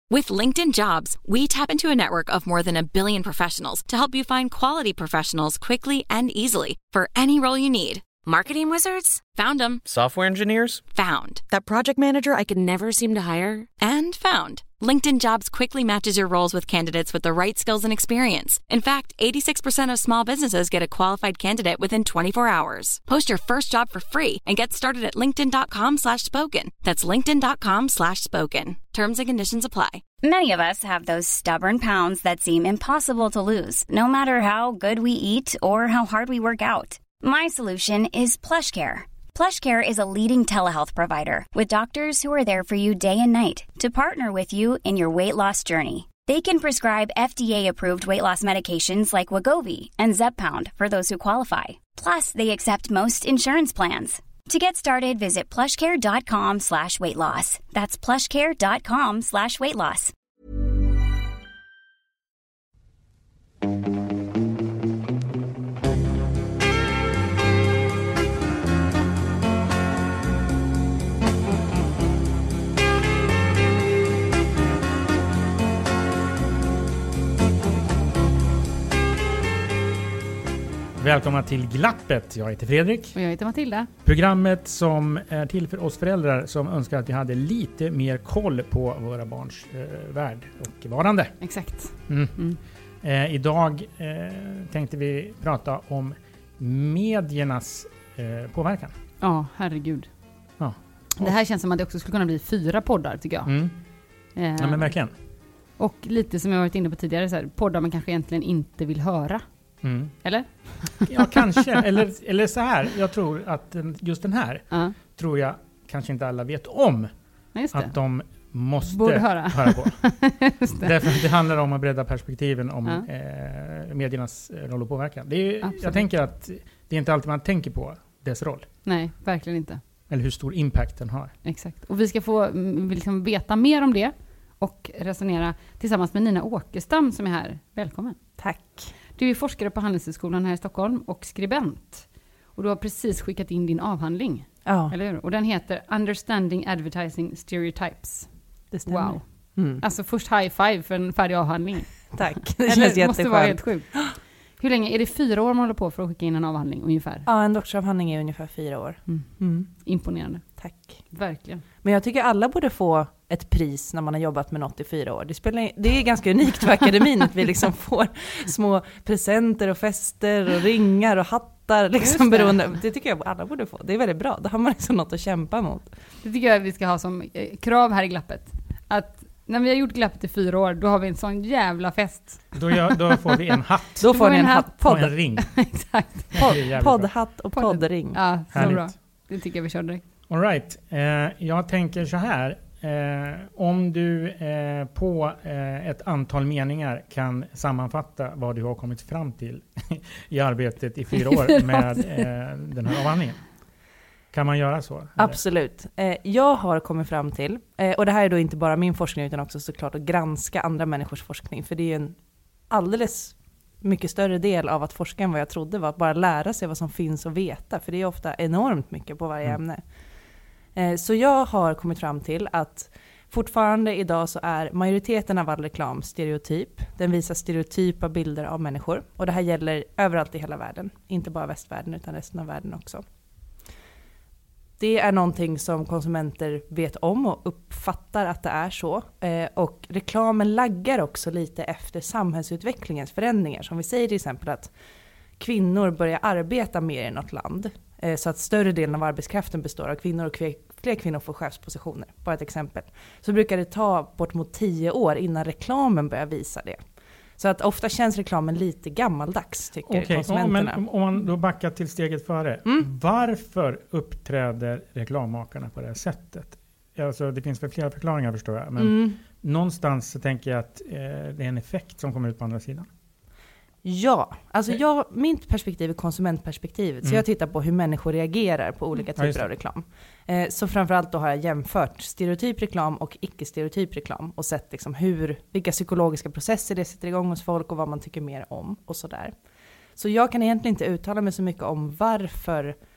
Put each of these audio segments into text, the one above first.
With LinkedIn Jobs, we tap into a network of more than 1 billion professionals to help you find quality professionals quickly and easily for any role you need. Marketing wizards? Found them. Software engineers? Found. That project manager I could never seem to hire? And found. LinkedIn Jobs quickly matches your roles with candidates with the right skills and experience. In fact, 86% of small businesses get a qualified candidate within 24 hours. Post your first job for free and get started at linkedin.com/spoken. That's linkedin.com/spoken. Terms and conditions apply. Many of us have those stubborn pounds that seem impossible to lose, no matter how good we eat or how hard we work out. My solution is PlushCare. PlushCare is a leading telehealth provider with doctors who are there for you day and night to partner with you in your weight loss journey. They can prescribe FDA-approved weight loss medications like Wegovy and Zepbound for those who qualify. Plus, they accept most insurance plans. To get started, visit plushcare.com/weightloss. That's plushcare.com/weightloss. Välkomna till Glappet. Jag heter Fredrik. Och jag heter Matilda. Programmet som är till för oss föräldrar som önskar att vi hade lite mer koll på våra barns värld och varande. Exakt. Idag tänkte vi prata om mediernas påverkan. Ja, herregud. Ja. Det här känns som att det också skulle kunna bli 4 poddar, tycker jag. Ja, men verkligen. Och lite som jag varit inne på tidigare, så här, poddar man kanske egentligen inte vill höra. Eller? Ja, kanske. eller så här. Jag tror att just den här tror jag kanske inte alla vet om. Att de måste höra på. Därför att det handlar om att bredda perspektiven om mediernas roll och påverkan. Jag tänker att det är inte alltid man tänker på dess roll. Nej, verkligen inte. Eller hur stor impact den har. Exakt. Och vi ska få liksom veta mer om det och resonera tillsammans med Nina Åkerstam som är här. Välkommen. Tack. Du är forskare på Handelshögskolan här i Stockholm och skribent. Och du har precis skickat in din avhandling. Ja. Eller hur? Och den heter Understanding Advertising Stereotypes. Det stämmer. Wow. Alltså först high five för en färdig avhandling. Tack. Det känns jätteskönt. Måste vara helt sjukt. Hur länge? Är det 4 år man håller på för att skicka in en avhandling ungefär? Ja, en doktorsavhandling är ungefär 4 år. Imponerande. Tack. Verkligen. Men jag tycker alla borde få ett pris när man har jobbat med något i 4 år. Det är ganska unikt för akademin att vi liksom får små presenter och fester och ringar och hattar. Liksom beroende. Det tycker jag alla borde få. Det är väldigt bra. Då har man liksom något att kämpa mot. Det tycker jag vi ska ha som krav här i Glappet. Att när vi har gjort Glappet i 4 år, då har vi en sån jävla fest. Då får vi en hatt. Då får ni en hatt och en ring. Exakt. Poddhatt och poddring. Ja, så härligt. bra. Det tycker jag vi kör direkt. All right. Jag tänker så här. Om du på ett antal meningar kan sammanfatta vad du har kommit fram till i arbetet i 4 år med den här avhandlingen. Kan man göra så? Eller? Absolut. Jag har kommit fram till, och det här är då inte bara min forskning utan också såklart att granska andra människors forskning. För det är en alldeles mycket större del av att forska än vad jag trodde var att bara lära sig vad som finns att veta. För det är ofta enormt mycket på varje ämne. Så jag har kommit fram till att fortfarande idag så är majoriteten av all reklam stereotyp. Den visar stereotypa bilder av människor. Och det här gäller överallt i hela världen. Inte bara västvärlden utan resten av världen också. Det är någonting som konsumenter vet om och uppfattar att det är så. Och reklamen laggar också lite efter samhällsutvecklingens förändringar. Som vi säger till exempel att kvinnor börjar arbeta mer i något land. Så att större delen av arbetskraften består av kvinnor och fler kvinnor får chefspositioner. Bara ett exempel. Så brukar det ta bort mot 10 år innan reklamen börjar visa det. Så att ofta känns reklamen lite gammaldags, tycker konsumenterna. Men om man då backar till steget före. Varför uppträder reklammakarna på det här sättet? Alltså, det finns väl flera förklaringar förstår jag. Men någonstans så tänker jag att det är en effekt som kommer ut på andra sidan. Ja, alltså mitt perspektiv är konsumentperspektivet. Så jag tittar på hur människor reagerar på olika typer av reklam. Så framförallt då har jag jämfört stereotyp reklam och icke-stereotyp reklam. Och sett liksom vilka psykologiska processer det sätter igång hos folk och vad man tycker mer om och sådär. Så jag kan egentligen inte uttala mig så mycket om varför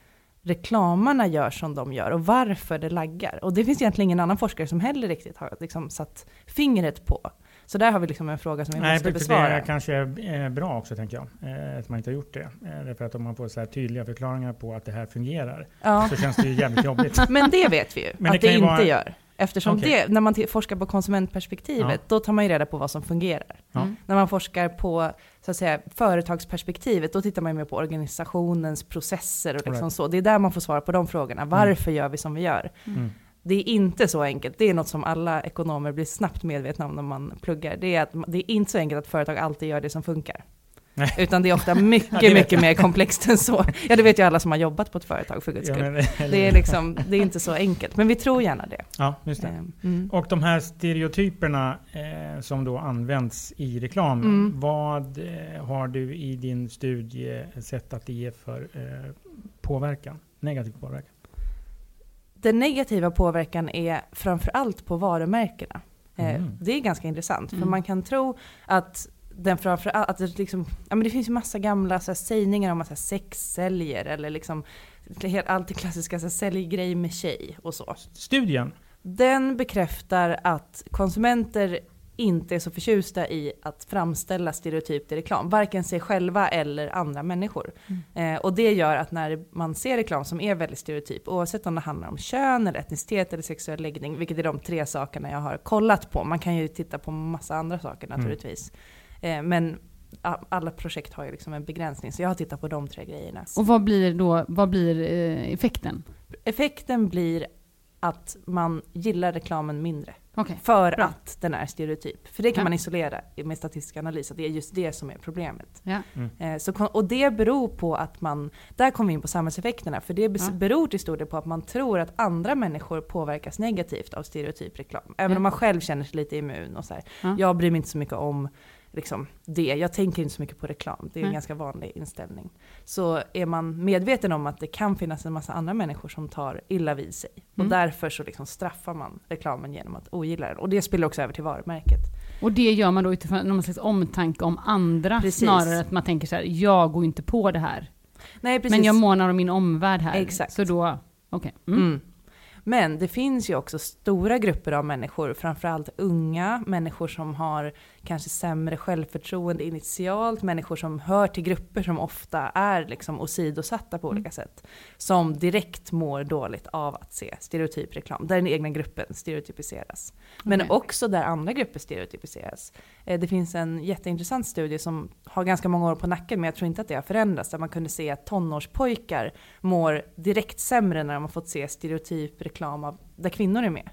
reklamarna gör som de gör och varför det laggar. Och det finns egentligen ingen annan forskare som heller riktigt har liksom satt fingret på. Så där har vi liksom en fråga som vi måste besvara. Det kanske är bra också, tänker jag, att man inte har gjort det. Därför att om man får så här tydliga förklaringar på att det här fungerar, så känns det ju jävligt jobbigt. Men det vet vi ju, att det inte gör. Eftersom när man forskar på konsumentperspektivet, då tar man ju reda på vad som fungerar. När man forskar på så att säga, företagsperspektivet, då tittar man ju mer på organisationens processer och liksom så. Det är där man får svara på de frågorna. Varför gör vi som vi gör? Det är inte så enkelt. Det är något som alla ekonomer blir snabbt medvetna om när man pluggar. Det är inte så enkelt att företag alltid gör det som funkar. Nej. Utan det är ofta mycket mer komplext än så. Ja, det vet ju alla som har jobbat på ett företag, för guds skull. Det är inte så enkelt, men vi tror gärna det. Ja, just det. Och de här stereotyperna som då används i reklam, vad har du i din studie sett att det ger för påverkan, negativ påverkan? Den negativa påverkan är framförallt på varumärkena. Det är ganska intressant, för man kan tro att att det liksom, det finns ju massa gamla så här, sägningar om att sex säljer, eller liksom allt det klassiska så här, säljgrej med tjej och så. Studien? Den bekräftar att konsumenter inte är så förtjusta i att framställa stereotypt i reklam, varken sig själva eller andra människor. Och det gör att när man ser reklam som är väldigt stereotyp, oavsett om det handlar om kön eller etnicitet eller sexuell läggning, vilket är de 3 sakerna jag har kollat på. Man kan ju titta på massa andra saker naturligtvis. Men alla projekt har ju liksom en begränsning, så jag har tittat på de 3 grejerna. Och vad blir effekten? Effekten blir att man gillar reklamen mindre. Okay, för bra. Att den är stereotyp. För det kan man isolera med statistisk analys, att det är just det som är problemet. Ja. Och det beror på att där kommer vi in på samhällseffekterna, för det beror till stor del på att man tror att andra människor påverkas negativt av stereotyp reklam. Även om man själv känner sig lite immun och så här. Jag bryr mig inte så mycket om liksom det. Jag tänker inte så mycket på reklam. Det är en ganska vanlig inställning. Så är man medveten om att det kan finnas en massa andra människor som tar illa vid sig. Och därför så liksom straffar man reklamen genom att ogilla den. Och det spiller också över till varumärket. Och det gör man då utifrån någon slags omtanke om andra. Precis. Snarare att man tänker så här, jag går inte på det här. Nej, precis. Men jag månar om min omvärld här. Exakt. Så då, okej. Men det finns ju också stora grupper av människor, framförallt unga, människor som har kanske sämre självförtroende initialt, människor som hör till grupper som ofta är liksom åsidosatta på olika sätt, som direkt mår dåligt av att se stereotyp reklam, där den egna gruppen stereotypiseras. Men också där andra grupper stereotypiseras. Det finns en jätteintressant studie som har ganska många år på nacken, men jag tror inte att det har förändrats, där man kunde se att tonårspojkar mår direkt sämre när de har fått se stereotyp reklam där kvinnor är med.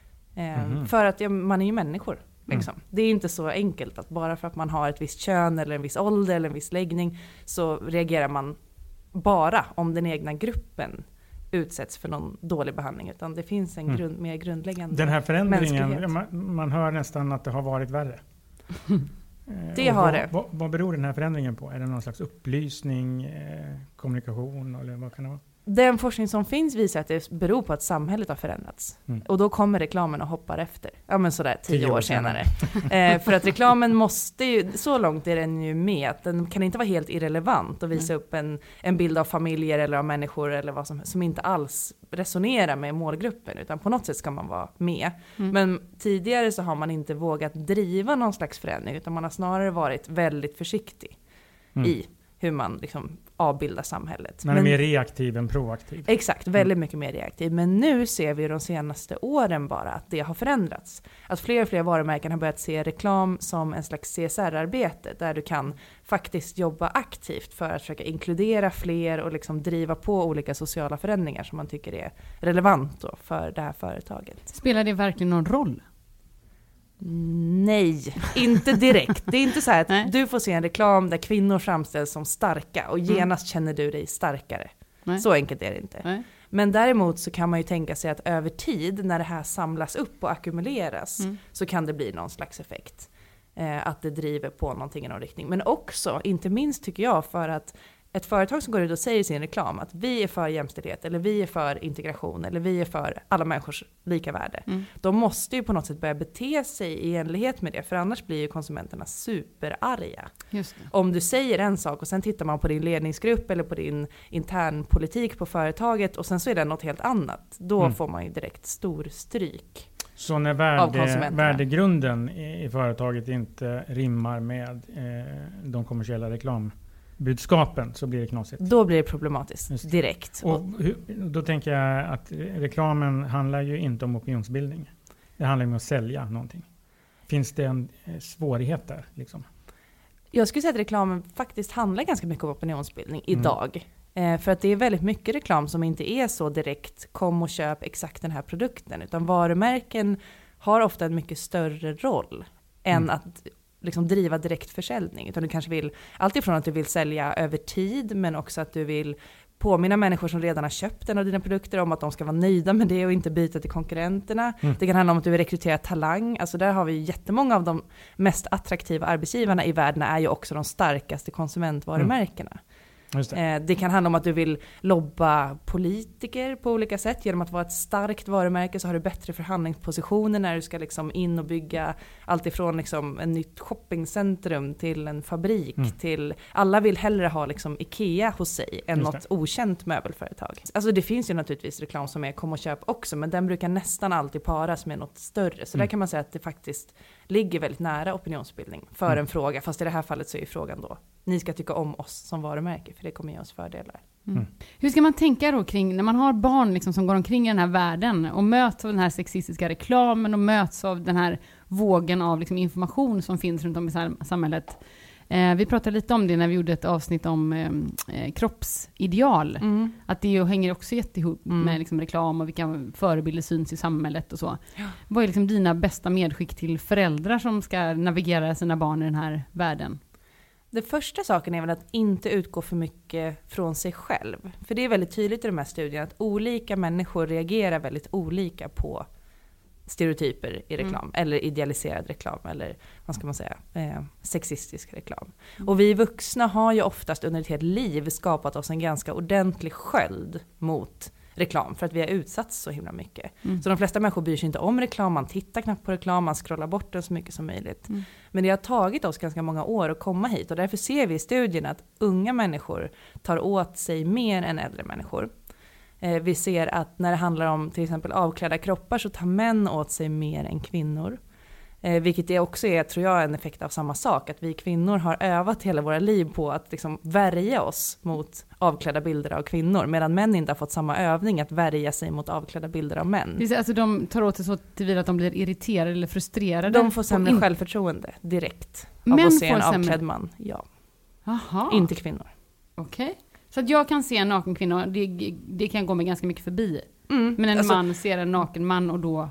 För att man är ju människor. Liksom. Det är inte så enkelt att bara för att man har ett visst kön eller en viss ålder eller en viss läggning, så reagerar man bara om den egna gruppen utsätts för någon dålig behandling, utan det finns en mer grundläggande den här förändringen, man hör nästan att det har varit värre. Det har det. Vad beror den här förändringen på? Är det någon slags upplysning, kommunikation, eller vad kan det vara? Den forskning som finns visar att det beror på att samhället har förändrats. Och då kommer reklamen och hoppar efter. Ja, men sådär 10 år senare. För att reklamen måste ju, så långt är den ju med, att den kan inte vara helt irrelevant och visa upp en bild av familjer eller av människor eller vad som inte alls resonerar med målgruppen, utan på något sätt ska man vara med. Men tidigare så har man inte vågat driva någon slags förändring, utan man har snarare varit väldigt försiktig i hur man liksom avbildar samhället. Men mer reaktiv än proaktiv. Exakt, väldigt mycket mer reaktiv. Men nu ser vi de senaste åren bara att det har förändrats. Att fler och fler varumärken har börjat se reklam som en slags CSR-arbete, där du kan faktiskt jobba aktivt för att försöka inkludera fler och liksom driva på olika sociala förändringar som man tycker är relevant då för det här företaget. Spelar det verkligen någon roll? Nej, inte direkt. Det är inte så här att du får se en reklam där kvinnor framställs som starka och genast känner du dig starkare. Så enkelt är det inte. Men däremot så kan man ju tänka sig att över tid, när det här samlas upp och ackumuleras, så kan det bli någon slags effekt. Att det driver på någonting i någon riktning. Men också, inte minst tycker jag, för att ett företag som går ut och säger i sin reklam att vi är för jämställdhet, eller vi är för integration, eller vi är för alla människors lika värde. De måste ju på något sätt börja bete sig i enlighet med det, för annars blir ju konsumenterna superarga. Just det. Om du säger en sak och sen tittar man på din ledningsgrupp eller på din internpolitik på företaget och sen så är det något helt annat, då får man ju direkt stor stryk. Så när värdegrunden i företaget inte rimmar med de kommersiella reklambudskapen, så blir det knasigt. Då blir det problematiskt direkt. Och då tänker jag att reklamen handlar ju inte om opinionsbildning. Det handlar ju om att sälja någonting. Finns det en svårighet där liksom? Jag skulle säga att reklamen faktiskt handlar ganska mycket om opinionsbildning idag. För att det är väldigt mycket reklam som inte är så direkt, kom och köp exakt den här produkten. Utan varumärken har ofta en mycket större roll än att liksom driva direktförsäljning. Utan du kanske vill, alltifrån att du vill sälja över tid, men också att du vill påminna människor som redan har köpt en av dina produkter om att de ska vara nöjda med det och inte byta till konkurrenterna. Det kan handla om att du vill rekrytera talang. Alltså där har vi jättemånga av de mest attraktiva arbetsgivarna i världen är ju också de starkaste konsumentvarumärkena. Det kan handla om att du vill lobba politiker på olika sätt. Genom att vara ett starkt varumärke så har du bättre förhandlingspositioner när du ska liksom in och bygga allt ifrån liksom en nytt shoppingcentrum till en fabrik. Till, alla vill hellre ha liksom Ikea hos sig än något okänt möbelföretag. Alltså det finns ju naturligtvis reklam som är kom och köp också, men den brukar nästan alltid paras med något större. Så där kan man säga att det faktiskt ligger väldigt nära opinionsbildning för en fråga. Fast i det här fallet så är frågan då, ni ska tycka om oss som varumärke, för det kommer ge oss fördelar. Hur ska man tänka då kring, när man har barn liksom som går omkring i den här världen och möts av den här sexistiska reklamen och möts av den här vågen av liksom information som finns runt om i samhället. Vi pratade lite om det när vi gjorde ett avsnitt om kroppsideal. Att det hänger också jättehop med liksom reklam och vilka förebilder syns i samhället och så. Vad är liksom dina bästa medskick till föräldrar som ska navigera sina barn i den här världen? Det första saken är väl att inte utgå för mycket från sig själv. För det är väldigt tydligt i de här studierna att olika människor reagerar väldigt olika på stereotyper i reklam. Eller idealiserad reklam. Eller vad ska man säga? Sexistisk reklam. Och vi vuxna har ju oftast under ett helt liv skapat oss en ganska ordentlig sköld mot reklam. För att vi har utsatts så himla mycket. Så de flesta människor bryr sig inte om reklam. Man tittar knappt på reklam. Man scrollar bort den så mycket som möjligt. Men det har tagit oss ganska många år att komma hit. Och därför ser vi i studien att unga människor tar åt sig mer än äldre människor. Vi ser att när det handlar om till exempel avklädda kroppar så tar män åt sig mer än kvinnor. Vilket det också är, tror jag, en effekt av samma sak. Att vi kvinnor har övat hela våra liv på att liksom värja oss mot avklädda bilder av kvinnor. Medan män inte har fått samma övning att värja sig mot avklädda bilder av män. Alltså de tar åt sig så tillvida att de blir irriterade eller frustrerade? De får sämre självförtroende direkt av att se en avklädd man. Ja. Aha. Inte kvinnor. Okej. Så att jag kan se en naken kvinna, det kan gå mig ganska mycket förbi. Men en man ser en naken man och då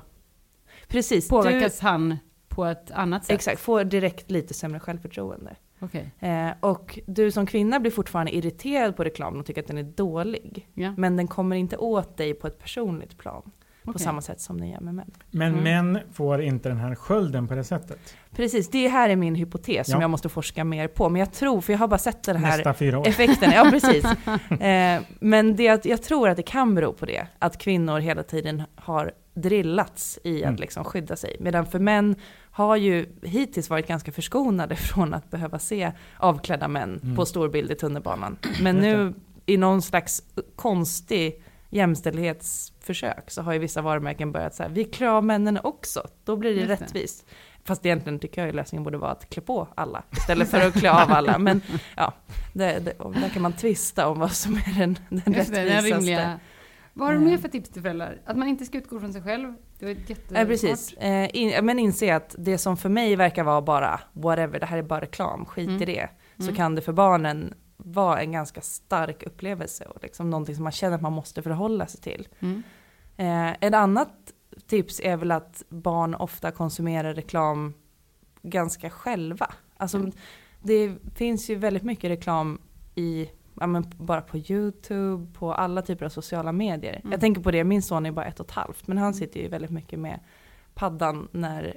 påverkas han på ett annat sätt. Exakt, får direkt lite sämre självförtroende. Okay. Och du som kvinna blir fortfarande irriterad på reklamen och tycker att den är dålig. Ja. Men den kommer inte åt dig på ett personligt plan. På samma sätt som den gör med män. Men män får inte den här skölden på det sättet? Precis, det här är min hypotes som jag måste forska mer på. Men jag tror, för jag har bara sett den här nästa 4 år. Effekten. Ja, precis. Men jag tror att det kan bero på det. Att kvinnor hela tiden har drillats i att liksom skydda sig. Medan för män har ju hittills varit ganska förskonade från att behöva se avklädda män på storbild i tunnelbanan. Men nu i någon slags konstig jämställdhetsförsök så har ju vissa varumärken börjat säga vi klär av männen också, då blir det rättvist. Fast egentligen tycker jag ju lösningen borde vara att klä på alla istället för att klä av alla. Men ja, där kan man tvista om vad som är den rättvisaste. Vad har du mer för tips till föräldrar? Att man inte ska utgå från sig själv? Det var jättesmart. Precis. Men inse att det som för mig verkar vara bara whatever, det här är bara reklam, skit i det. Så kan det för barnen vara en ganska stark upplevelse och liksom någonting som man känner att man måste förhålla sig till. Ett annat tips är väl att barn ofta konsumerar reklam ganska själva. Alltså det finns ju väldigt mycket reklam bara på YouTube, på alla typer av sociala medier. Jag tänker på det, min son är bara 1,5, men han sitter ju väldigt mycket med paddan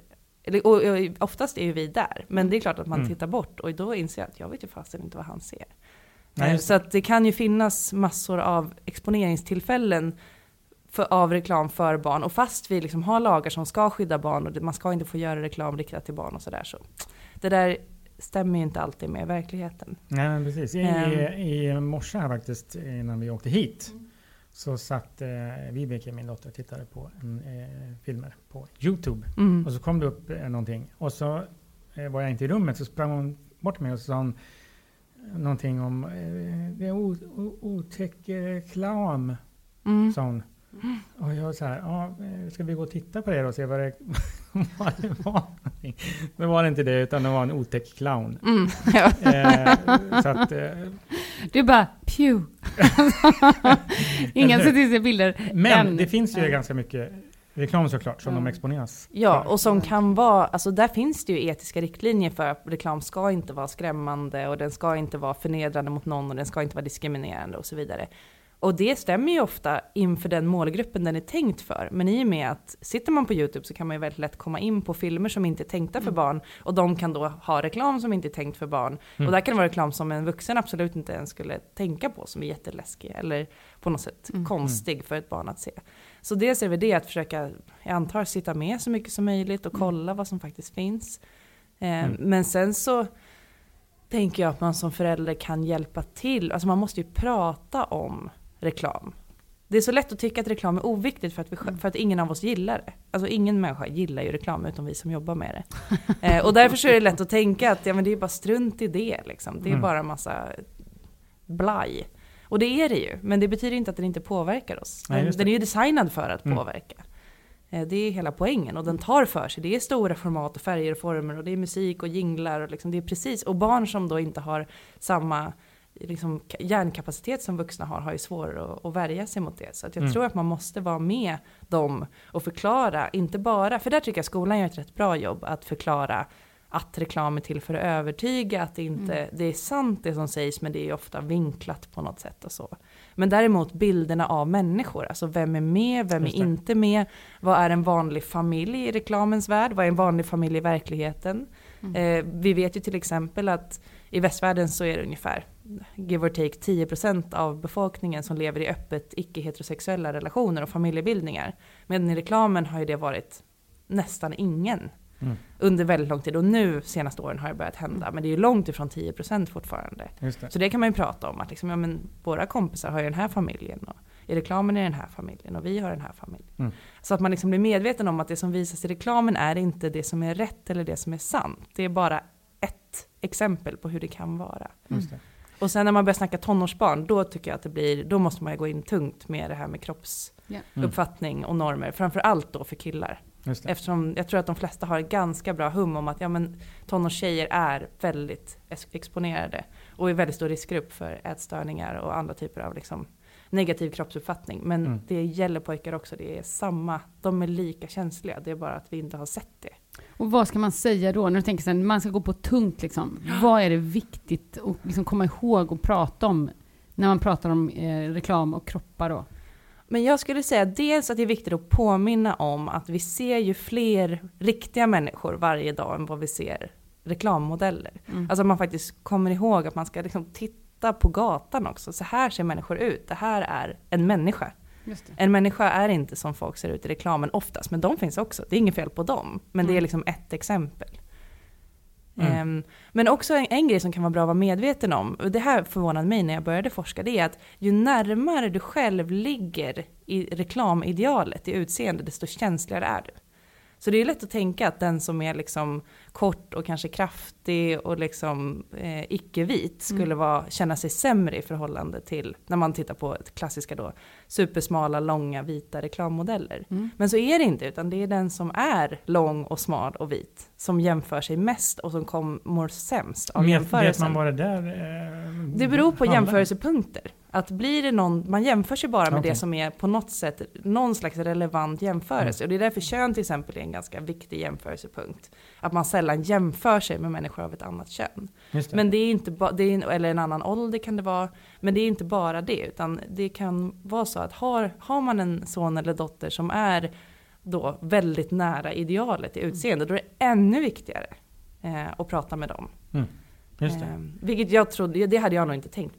och oftast är ju vi där. Men det är klart att man tittar bort och då inser jag att jag vet ju fast inte vad han ser. Så att det kan ju finnas massor av exponeringstillfällen av reklam för barn. Och fast vi liksom har lagar som ska skydda barn och man ska inte få göra reklam riktat till barn och sådär. Så det där stämmer ju inte alltid med verkligheten. Nej, men precis. I morse här faktiskt, innan vi åkte hit, så satt Vibeke, min dotter, och tittade på filmer på YouTube. Och så kom det upp någonting. Och så var jag inte i rummet, så sprang hon bort till mig och sa någonting om det är otäck reklam, sa hon. Och jag så här, ska vi gå och titta på det och se vad det var? Men var det inte det, utan det var en otäck clown. Så att, du bara, pew. Ingen sätter sig bilder. Men det finns ju ganska mycket reklam såklart som de exponeras. Ja, och som kan vara, alltså där finns det ju etiska riktlinjer för att reklam ska inte vara skrämmande och den ska inte vara förnedrande mot någon och den ska inte vara diskriminerande och så vidare. Och det stämmer ju ofta inför den målgruppen den är tänkt för. Men i och med att sitter man på YouTube så kan man ju väldigt lätt komma in på filmer som inte är tänkta för barn. Och de kan då ha reklam som inte är tänkt för barn. Och där kan det vara reklam som en vuxen absolut inte ens skulle tänka på, som är jätteläskig eller på något sätt konstig för ett barn att se. Så dels är det det att försöka, jag antar, sitta med så mycket som möjligt och kolla vad som faktiskt finns. Men sen så tänker jag att man som förälder kan hjälpa till. Alltså man måste ju prata om reklam. Det är så lätt att tycka att reklam är oviktigt för att ingen av oss gillar det. Alltså ingen människa gillar ju reklam utom vi som jobbar med det. Och därför så är det lätt att tänka att men det är bara strunt i det. Liksom. Det är bara en massa blaj. Och det är det ju. Men det betyder inte att den inte påverkar oss. Den är ju designad för att påverka. Det är hela poängen. Och den tar för sig. Det är stora format och färger och former. Och det är musik och jinglar. Och liksom, det är precis. Och barn som då inte har samma liksom, hjärnkapacitet som vuxna har ju svårare att värja sig mot det. Så att jag tror att man måste vara med dem och förklara. Inte bara, för där tycker jag skolan gör ett rätt bra jobb att förklara att reklam är till för att övertyga, att det inte det är sant det som sägs, men det är ofta vinklat på något sätt och så. Men däremot bilderna av människor, alltså vem är med, vem är inte med, vad är en vanlig familj i reklamens värld, vad är en vanlig familj i verkligheten. Vi vet ju till exempel att i västvärlden så är det ungefär, give or take, 10% av befolkningen som lever i öppet icke-heterosexuella relationer och familjebildningar. Men i reklamen har ju det varit nästan ingen. Under väldigt lång tid. Och nu senaste åren har det börjat hända. Men det är ju långt ifrån 10% fortfarande. Så det kan man ju prata om. Att liksom, men våra kompisar har ju den här familjen. Och i reklamen är den här familjen. Och vi har den här familjen. Så att man liksom blir medveten om att det som visas i reklamen är inte det som är rätt eller det som är sant. Det är bara ett exempel på hur det kan vara. Och sen när man börjar snacka tonårsbarn, då tycker jag att då måste man ju gå in tungt med det här med kroppsuppfattning och normer. Framförallt då för killar. Eftersom jag tror att de flesta har ganska bra hum om att tonårstjejer är väldigt exponerade och är väldigt stor riskgrupp för ätstörningar och andra typer av liksom negativ kroppsuppfattning. Men det gäller pojkar också, det är samma, de är lika känsliga, det är bara att vi inte har sett det. Och vad ska man säga då när du tänker sen man ska gå på tungt liksom? Vad är det viktigt att liksom komma ihåg och prata om när man pratar om reklam och kroppar då? Men jag skulle säga dels att det är viktigt att påminna om att vi ser ju fler riktiga människor varje dag än vad vi ser reklammodeller. Alltså man faktiskt kommer ihåg att man ska liksom titta på gatan också. Så här ser människor ut. Det här är en människa. En människa är inte som folk ser ut i reklamen oftast, men de finns också. Det är inget fel på dem, men det är liksom ett exempel. Men också en grej som kan vara bra att vara medveten om, och det här förvånade mig när jag började forska, det är att ju närmare du själv ligger i reklamidealet i utseende, desto känsligare är du. Så det är lätt att tänka att den som är liksom kort och kanske kraftig och liksom icke-vit skulle känna sig sämre i förhållande till, när man tittar på ett klassiska då, supersmala, långa, vita reklammodeller. Men så är det inte, utan det är den som är lång och smal och vit som jämför sig mest och som mår sämst av jämförelsen. Vet man vad det där det beror på jämförelsepunkter. Att blir det man jämför sig bara med det som är på något sätt någon slags relevant jämförelse. Och det är därför kön till exempel är en ganska viktig jämförelsepunkt. Att man sällan jämför sig med människor av ett annat kön. Men det är inte eller en annan ålder kan det vara. Men det är inte bara det, utan det kan vara så att har man en son eller dotter som är då väldigt nära idealet i utseende, då är det ännu viktigare att prata med dem. Just det. Vilket jag trodde, det hade jag nog inte tänkt på.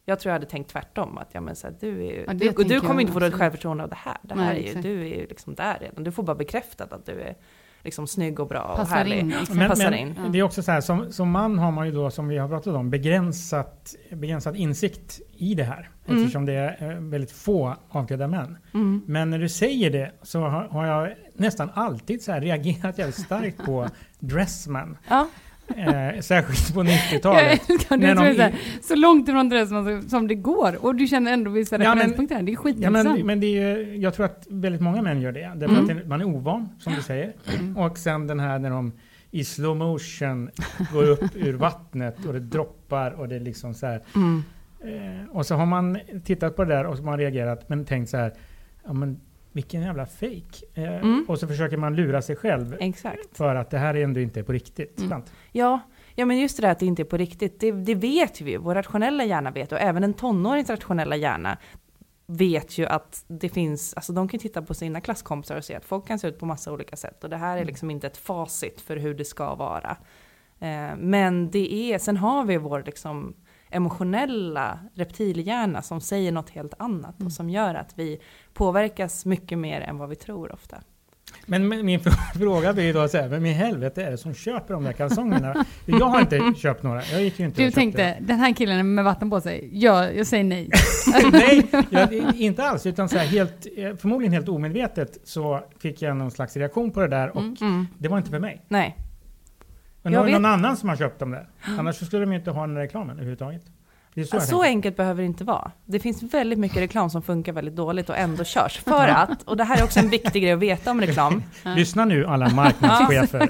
Jag tror jag hade tänkt tvärtom. Att ja, men så här, du kommer inte få ett självförtroende av det här. Det här är ju, du är ju liksom där redan. Du får bara bekräftat att du är liksom snygg och bra och härlig. Passar in. Det är också så här, som man har man ju då, som vi har pratat om, begränsat insikt i det här. Eftersom det är väldigt få avklädda män. Men när du säger det så har jag nästan alltid så här reagerat jävligt starkt på Dressman. Ja. Särskilt på 90-talet. Så långt ifrån Dressman som det går. Och du känner ändå vissa referenspunkter här. Det är skitintressant. Men det är, jag tror att väldigt många män gör det. Därför att man är ovan, som du säger. Och sen den här när de i slow motion går upp ur vattnet och det droppar och det är liksom så här. Och så har man tittat på det där och så har man reagerat men tänkt så här, ja men vilken jävla fake. Och så försöker man lura sig själv. Exakt. För att det här är ändå inte på riktigt. Ja, men just det där att det inte är på riktigt, det vet vi ju. Vår rationella hjärna vet, och även en tonårings rationella hjärna vet ju att det finns, alltså de kan titta på sina klasskompisar och se att folk kan se ut på massa olika sätt. Och det här är liksom inte ett facit för hur det ska vara. Men det är, sen har vi vår liksom emotionella reptilhjärna som säger något helt annat och som gör att vi påverkas mycket mer än vad vi tror ofta. Men min fråga blir då så här, vem i helvete är det som köper de där kalsongerna? Jag har inte köpt några. Jag gick ju inte. Du tänkte, den här killen med vatten på sig, jag säger nej. Nej, inte alls. Utan så här förmodligen helt omedvetet så fick jag någon slags reaktion på det där och det var inte för mig. Nej. Men det var någon annan som har köpt dem där. Annars skulle de inte ha den reklamen överhuvudtaget. Så enkelt behöver det inte vara. Det finns väldigt mycket reklam som funkar väldigt dåligt och ändå körs. För att, och det här är också en viktig grej att veta om reklam. Lyssna nu alla marknadschefer.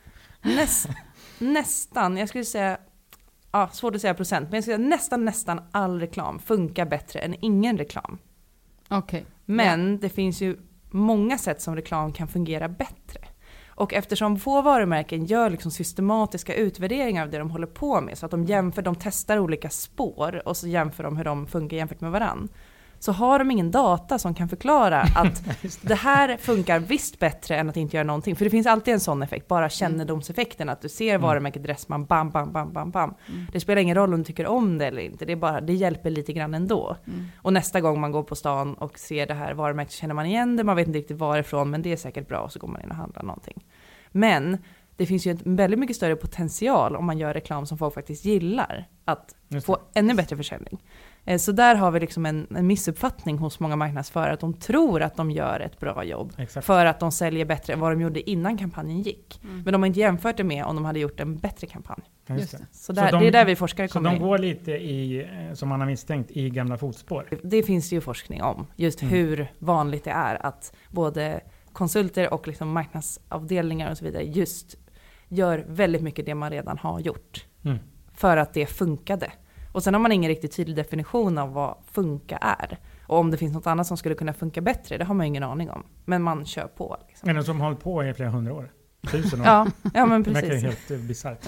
Nästan, jag skulle säga, svårt att säga procent, men jag skulle säga nästan all reklam funkar bättre än ingen reklam. Okay. Men det finns ju många sätt som reklam kan fungera bättre. Och eftersom få varumärken gör liksom systematiska utvärderingar av det de håller på med, så att de testar olika spår och så jämför de hur de funkar jämfört med varann, så har de ingen data som kan förklara att det här funkar visst bättre än att inte göra någonting. För det finns alltid en sån effekt, bara kännedomseffekten, att du ser varumärket Dressman, bam, bam, bam, bam, bam. Det spelar ingen roll om du tycker om det eller inte, det hjälper lite grann ändå. Och nästa gång man går på stan och ser det här varumärket så känner man igen det, man vet inte riktigt varifrån, men det är säkert bra, och så går man in och handlar någonting. Men det finns ju en väldigt mycket större potential om man gör reklam som folk faktiskt gillar, att få ännu bättre försäljning. Så där har vi liksom en missuppfattning hos många marknadsförare, att de tror att de gör ett bra jobb. Exakt. För att de säljer bättre än vad de gjorde innan kampanjen gick. Men de har inte jämfört det med om de hade gjort en bättre kampanj. Just det. Så det är där vi forskare kommer in. Så de går lite i, som man har misstänkt, i gamla fotspår? Det finns ju forskning om just hur vanligt det är att både konsulter och liksom marknadsavdelningar och så vidare just gör väldigt mycket det man redan har gjort. För att det funkade. Och sen har man ingen riktigt tydlig definition av vad funka är. Och om det finns något annat som skulle kunna funka bättre, det har man ingen aning om. Men man kör på. Liksom. Men som har hållit på i flera 100 år. 1000 år. Ja, men precis. Det är helt bisarrt.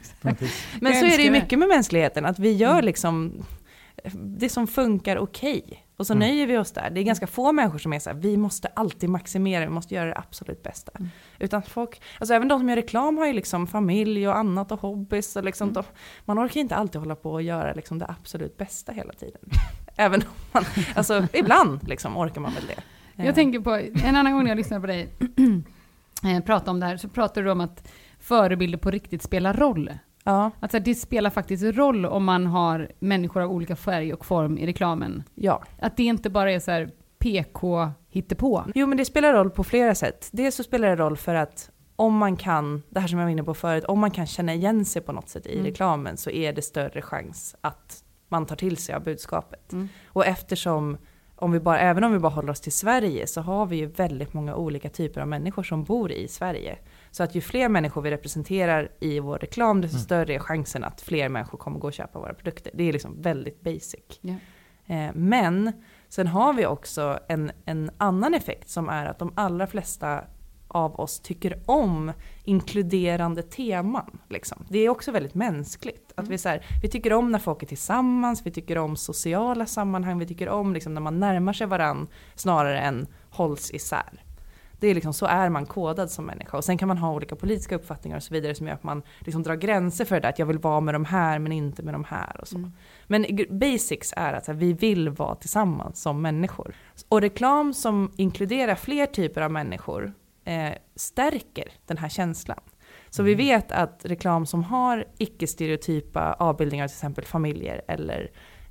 Men så är det ju mycket med mänskligheten. Att vi gör liksom det som funkar okej. Och så nöjer vi oss där. Det är ganska få människor som är så här, vi måste alltid maximera, vi måste göra det absolut bästa. Utan folk, alltså även de som gör reklam har ju liksom familj och annat och hobbys. Och liksom man orkar inte alltid hålla på och göra liksom det absolut bästa hela tiden. Även om man, alltså ibland liksom orkar man väl det. Jag tänker på, en annan gång jag lyssnade på dig prata om det här, så pratade du om att förebilder på riktigt spelar roll. Ja. Alltså det spelar faktiskt roll om man har människor av olika färg och form i reklamen. Ja. Att det inte bara är så här PK hittepå. Jo, men det spelar roll på flera sätt. Dels så spelar det roll för att om man kan, det här som jag var inne på förut, om man kan känna igen sig på något sätt i reklamen, så är det större chans att man tar till sig av budskapet. Och eftersom även om vi bara håller oss till Sverige, så har vi ju väldigt många olika typer av människor som bor i Sverige. Så att ju fler människor vi representerar i vår reklam, desto större är chansen att fler människor kommer gå och köpa våra produkter. Det är liksom väldigt basic. Yeah. Men sen har vi också en annan effekt, som är att de allra flesta av oss tycker om inkluderande teman. Liksom. Det är också väldigt mänskligt. Att vi tycker om när folk är tillsammans, vi tycker om sociala sammanhang, vi tycker om liksom när man närmar sig varann snarare än hålls isär. Det är liksom, så är man kodad som människa. Och sen kan man ha olika politiska uppfattningar och så vidare som gör att man liksom drar gränser för det. Att jag vill vara med de här men inte med de här och så. Men basics är att vi vill vara tillsammans som människor. Och reklam som inkluderar fler typer av människor stärker den här känslan. Så vi vet att reklam som har icke-stereotypa avbildningar, till exempel familjer eller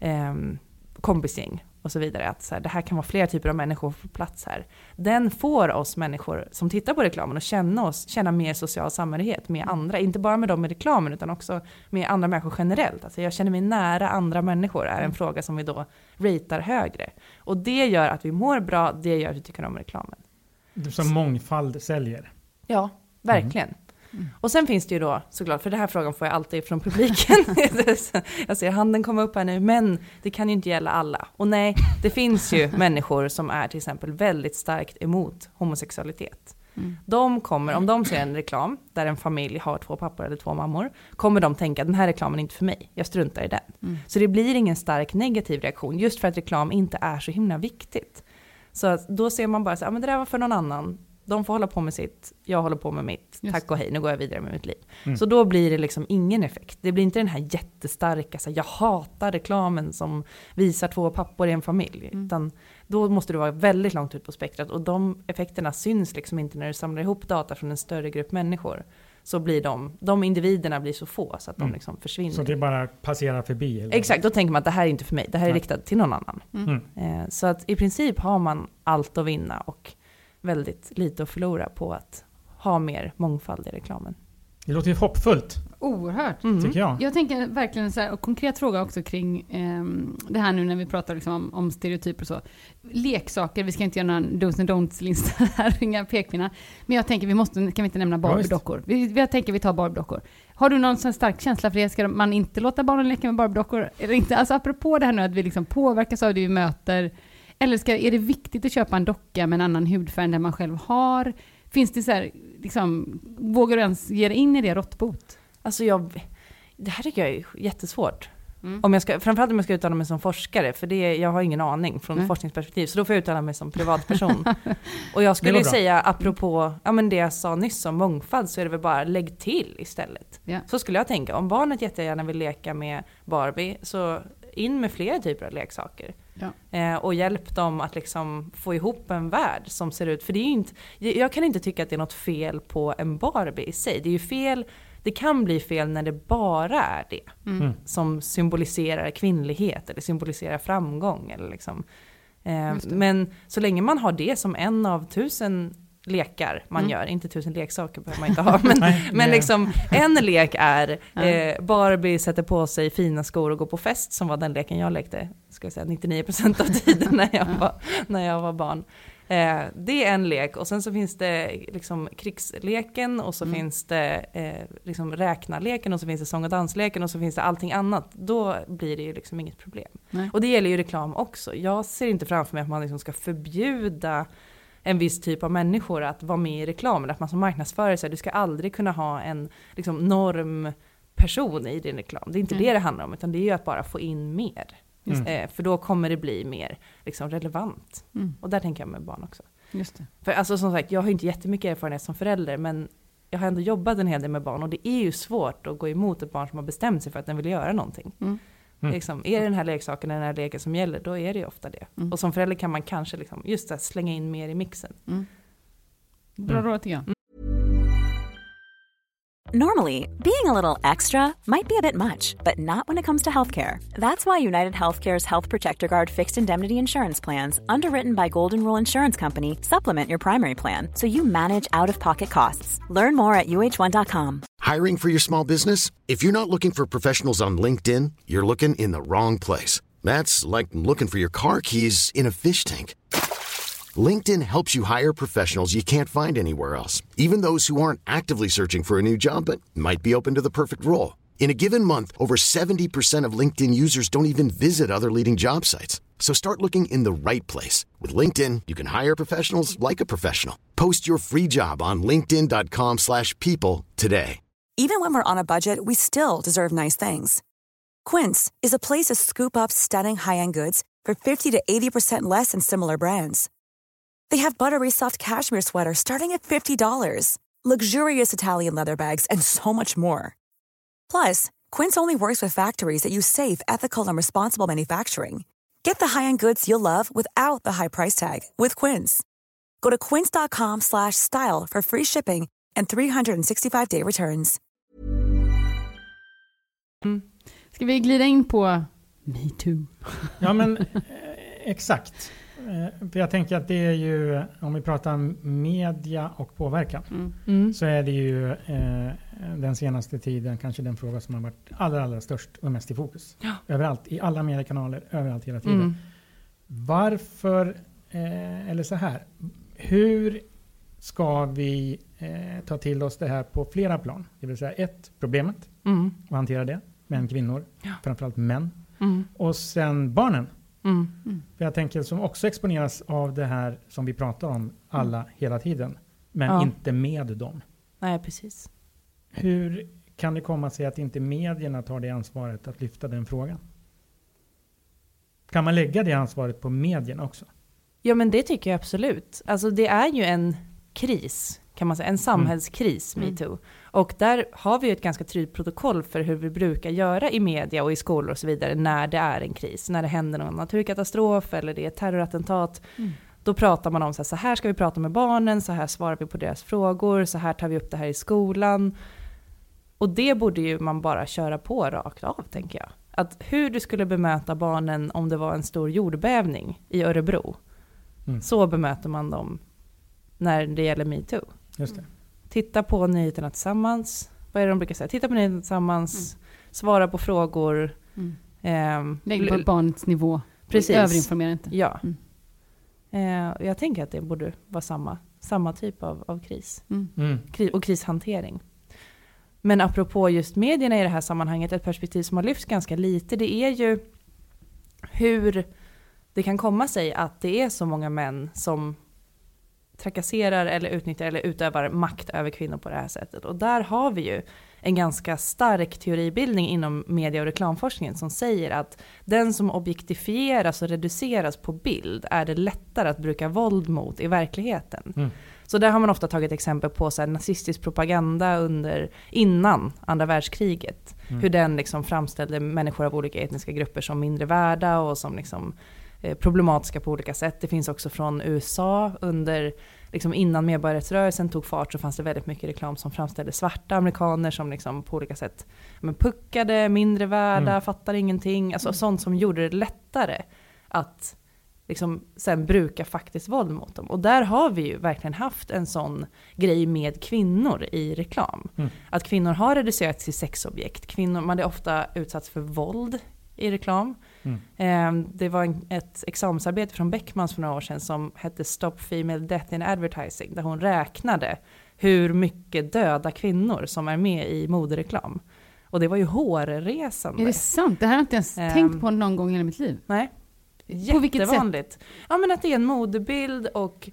kompisgäng och så vidare, att så här, det här kan vara flera typer av människor på plats här. Den får oss människor som tittar på reklamen att känna mer social samhörighet med andra. Inte bara med dem i reklamen utan också med andra människor generellt. Alltså jag känner mig nära andra människor är en fråga som vi då ratear högre. Och det gör att vi mår bra, det gör att vi tycker om reklamen. Det som mångfald säljer. Ja, verkligen. Och sen finns det ju då såklart, för den här frågan får jag alltid från publiken. Jag ser handen komma upp här nu, men det kan ju inte gälla alla. Och nej, det finns ju människor som är till exempel väldigt starkt emot homosexualitet. De kommer, om de ser en reklam där en familj har 2 pappor eller 2 mammor, kommer de tänka, den här reklamen är inte för mig, jag struntar i den. Så det blir ingen stark negativ reaktion, just för att reklam inte är så himla viktigt. Så då ser man bara så, men det där var för någon annan. De får hålla på med sitt, jag håller på med mitt. Just. Tack och hej, nu går jag vidare med mitt liv. Så då blir det liksom ingen effekt. Det blir inte den här jättestarka, så jag hatar reklamen som visar 2 pappor i en familj. Utan då måste du vara väldigt långt ut på spektrat. Och de effekterna syns liksom inte när du samlar ihop data från en större grupp människor. Så blir de individerna blir så få så att de liksom försvinner. Så det bara passerar förbi? Eller? Exakt, då tänker man att det här är inte för mig. Det här är riktat till någon annan. Så att i princip har man allt att vinna och väldigt lite att förlora på att ha mer mångfald i reklamen. Det låter ju hoppfullt. Oerhört. Tycker jag. Jag tänker verkligen så här, och konkret fråga också kring det här nu när vi pratar liksom om stereotyper och så. Leksaker, vi ska inte göra någon do's and don'ts-lista här, inga pekpinnar. Men jag tänker, kan vi inte nämna Barbie-dockor? Jag tänker vi tar Barbie-dockor. Har du någon sån stark känsla för det? Ska man inte låta barnen leka med Barbie-dockor? Eller inte? Alltså apropå det här nu att vi liksom påverkas av det vi möter. Eller är det viktigt att köpa en docka med en annan hudfärg än den man själv har? Finns det så här, liksom, vågar du ens ge dig in i det råttbot? Alltså det här tycker jag är jättesvårt. Framförallt om jag ska uttala mig som forskare, för jag har ingen aning från forskningsperspektiv, så då får jag uttala mig som privatperson. Och jag skulle säga, apropå det jag sa nyss om mångfald, så är det väl bara lägg till istället. Yeah. Så skulle jag tänka, om barnet jättegärna vill leka med Barbie, så in med flera typer av leksaker. Ja. Och hjälp dem att liksom få ihop en värld som ser ut, för det är ju inte, jag kan inte tycka att det är något fel på en Barbie i sig. Det är ju fel, det kan bli fel när det bara är det som symboliserar kvinnlighet eller symboliserar framgång eller liksom. Men så länge man har det som en av 1000 lekar man gör, inte 1000 leksaker behöver man inte ha, men liksom en lek är Barbie sätter på sig fina skor och går på fest, som var den leken jag lekte, ska jag säga 99% av tiden när jag var barn. Det är en lek, och sen så finns det liksom krigsleken, och så finns det liksom räknarleken, och så finns det sång- och dansleken, och så finns det allting annat. Då blir det ju liksom inget problem. Nej. Och det gäller ju reklam också. Jag ser inte framför mig att man liksom ska förbjuda en viss typ av människor att vara med i reklamen, att man som marknadsförare säger, du ska aldrig kunna ha en liksom normperson i din reklam. Det är inte det handlar om, utan det är ju att bara få in mer. För då kommer det bli mer liksom relevant. Och där tänker jag med barn också. Just det. För alltså som sagt, jag har inte jättemycket erfarenhet som förälder, men jag har ändå jobbat en hel del med barn, och det är ju svårt att gå emot ett barn som har bestämt sig för att den vill göra någonting. Liksom, är det den här leksaken, den här leken som gäller, då är det ju ofta det. Och som förälder kan man kanske liksom, just det, slänga in mer i mixen. Bra råd tycker jag. Normally, being a little extra might be a bit much, but not when it comes to healthcare. That's why United Healthcare's Health Protector Guard fixed indemnity insurance plans, underwritten by Golden Rule Insurance Company, supplement your primary plan so you manage out-of-pocket costs. Learn more at uh1.com. Hiring for your small business? If you're not looking for professionals on LinkedIn, you're looking in the wrong place. That's like looking for your car keys in a fish tank. LinkedIn helps you hire professionals you can't find anywhere else, even those who aren't actively searching for a new job but might be open to the perfect role. In a given month, over 70% of LinkedIn users don't even visit other leading job sites. So start looking in the right place. With LinkedIn, you can hire professionals like a professional. Post your free job on linkedin.com/people today. Even when we're on a budget, we still deserve nice things. Quince is a place to scoop up stunning high-end goods for 50 to 80% less than similar brands. They have buttery soft cashmere sweaters starting at $50, luxurious Italian leather bags, and so much more. Plus, Quince only works with factories that use safe, ethical, and responsible manufacturing. Get the high-end goods you'll love without the high price tag with Quince. Go to quince.com/style for free shipping and 365-day returns. Ska vi glida in på MeToo? Ja, men exakt. För jag tänker att det är ju, om vi pratar media och påverkan, så är det ju den senaste tiden kanske den fråga som har varit allra störst och mest i fokus. Ja. Överallt, i alla mediekanaler, överallt hela tiden. Varför, eller så här, hur ska vi ta till oss det här på flera plan? Det vill säga problemet, och hantera det. Män, kvinnor, framförallt män. Och sen barnen. För jag tänker som också exponeras av det här som vi pratar om alla hela tiden. Men inte med dem. Nej, precis. Hur kan det komma sig att inte medierna tar det ansvaret att lyfta den frågan? Kan man lägga det ansvaret på medierna också? Ja, men det tycker jag absolut. Alltså det är ju en kris, kan man säga. En samhällskris, MeToo. Och där har vi ett ganska tydligt protokoll för hur vi brukar göra i media och i skolor och så vidare när det är en kris. När det händer någon naturkatastrof eller det är ett terrorattentat. Då pratar man om så här ska vi prata med barnen, så här svarar vi på deras frågor, så här tar vi upp det här i skolan. Och det borde ju man bara köra på rakt av, tänker jag. Att hur du skulle bemöta barnen om det var en stor jordbävning i Örebro. Så bemöter man dem när det gäller MeToo. Just det. Titta på nyheterna tillsammans. Vad är det de brukar säga? Titta på nyheterna tillsammans. Svara på frågor. Lägg på barnets nivå. Precis. Överinformera inte. Ja. Jag tänker att det borde vara samma typ av kris. Och krishantering. Men apropå just medierna i det här sammanhanget, ett perspektiv som har lyfts ganska lite, det är ju hur det kan komma sig att det är så många män som trakasserar eller utnyttjar eller utövar makt över kvinnor på det här sättet. Och där har vi ju en ganska stark teoribildning inom media- och reklamforskningen som säger att den som objektifieras och reduceras på bild är det lättare att bruka våld mot i verkligheten. Så där har man ofta tagit exempel på så här nazistisk propaganda innan andra världskriget. Hur den liksom framställde människor av olika etniska grupper som mindre värda och som liksom problematiska på olika sätt. Det finns också från USA under liksom innan medborgarrättsrörelsen tog fart, så fanns det väldigt mycket reklam som framställde svarta amerikaner som liksom på olika sätt puckade, mindre värda, fattar ingenting. Alltså sånt som gjorde det lättare att liksom sen bruka faktiskt våld mot dem. Och där har vi ju verkligen haft en sån grej med kvinnor i reklam. Att kvinnor har reducerats till sexobjekt. Man är ofta utsatts för våld i reklam. Det var ett examensarbete från Beckmans för några år sedan som hette Stop Female Death in Advertising, där hon räknade hur mycket döda kvinnor som är med i modereklam. Och det var ju hårresande. Är det sant? Det här har jag inte ens tänkt på någon gång i mitt liv. Nej. På vilket sätt? Ja, men att det är en modebild och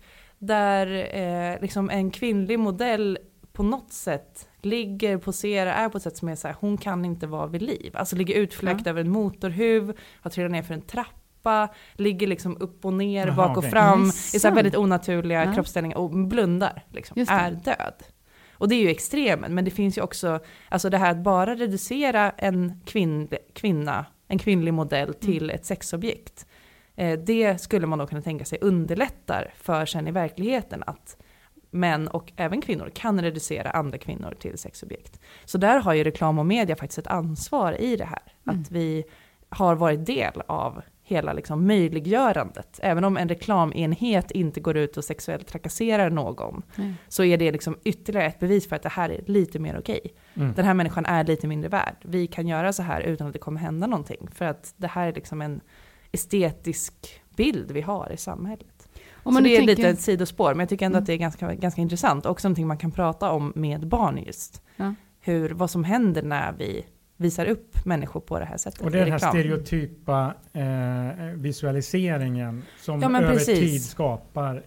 där liksom en kvinnlig modell på något sätt ligger, poserar, är på ett sätt som är så här, hon kan inte vara vid liv. Alltså ligger utfläkt över en motorhuv, har trillat ner för en trappa, ligger liksom upp och ner, bak och fram, i så här väldigt onaturliga kroppsställningar och blundar, liksom, är död. Och det är ju extremen, men det finns ju också, alltså det här att bara reducera en kvinnlig modell till ett sexobjekt. Det skulle man då kunna tänka sig underlättar för sen i verkligheten att män och även kvinnor kan reducera andra kvinnor till sexobjekt. Så där har ju reklam och media faktiskt ett ansvar i det här. Att vi har varit del av hela liksom möjliggörandet. Även om en reklamenhet inte går ut och sexuellt trakasserar någon, så är det liksom ytterligare ett bevis för att det här är lite mer okej. Den här människan är lite mindre värd. Vi kan göra så här utan att det kommer hända någonting. För att det här är liksom en estetisk bild vi har i samhället. Så det är lite ett sidospår, men jag tycker ändå att det är ganska intressant. Och också någonting man kan prata om med barn just. Vad som händer när vi visar upp människor på det här sättet. Och det är den här stereotypa visualiseringen som över tid skapar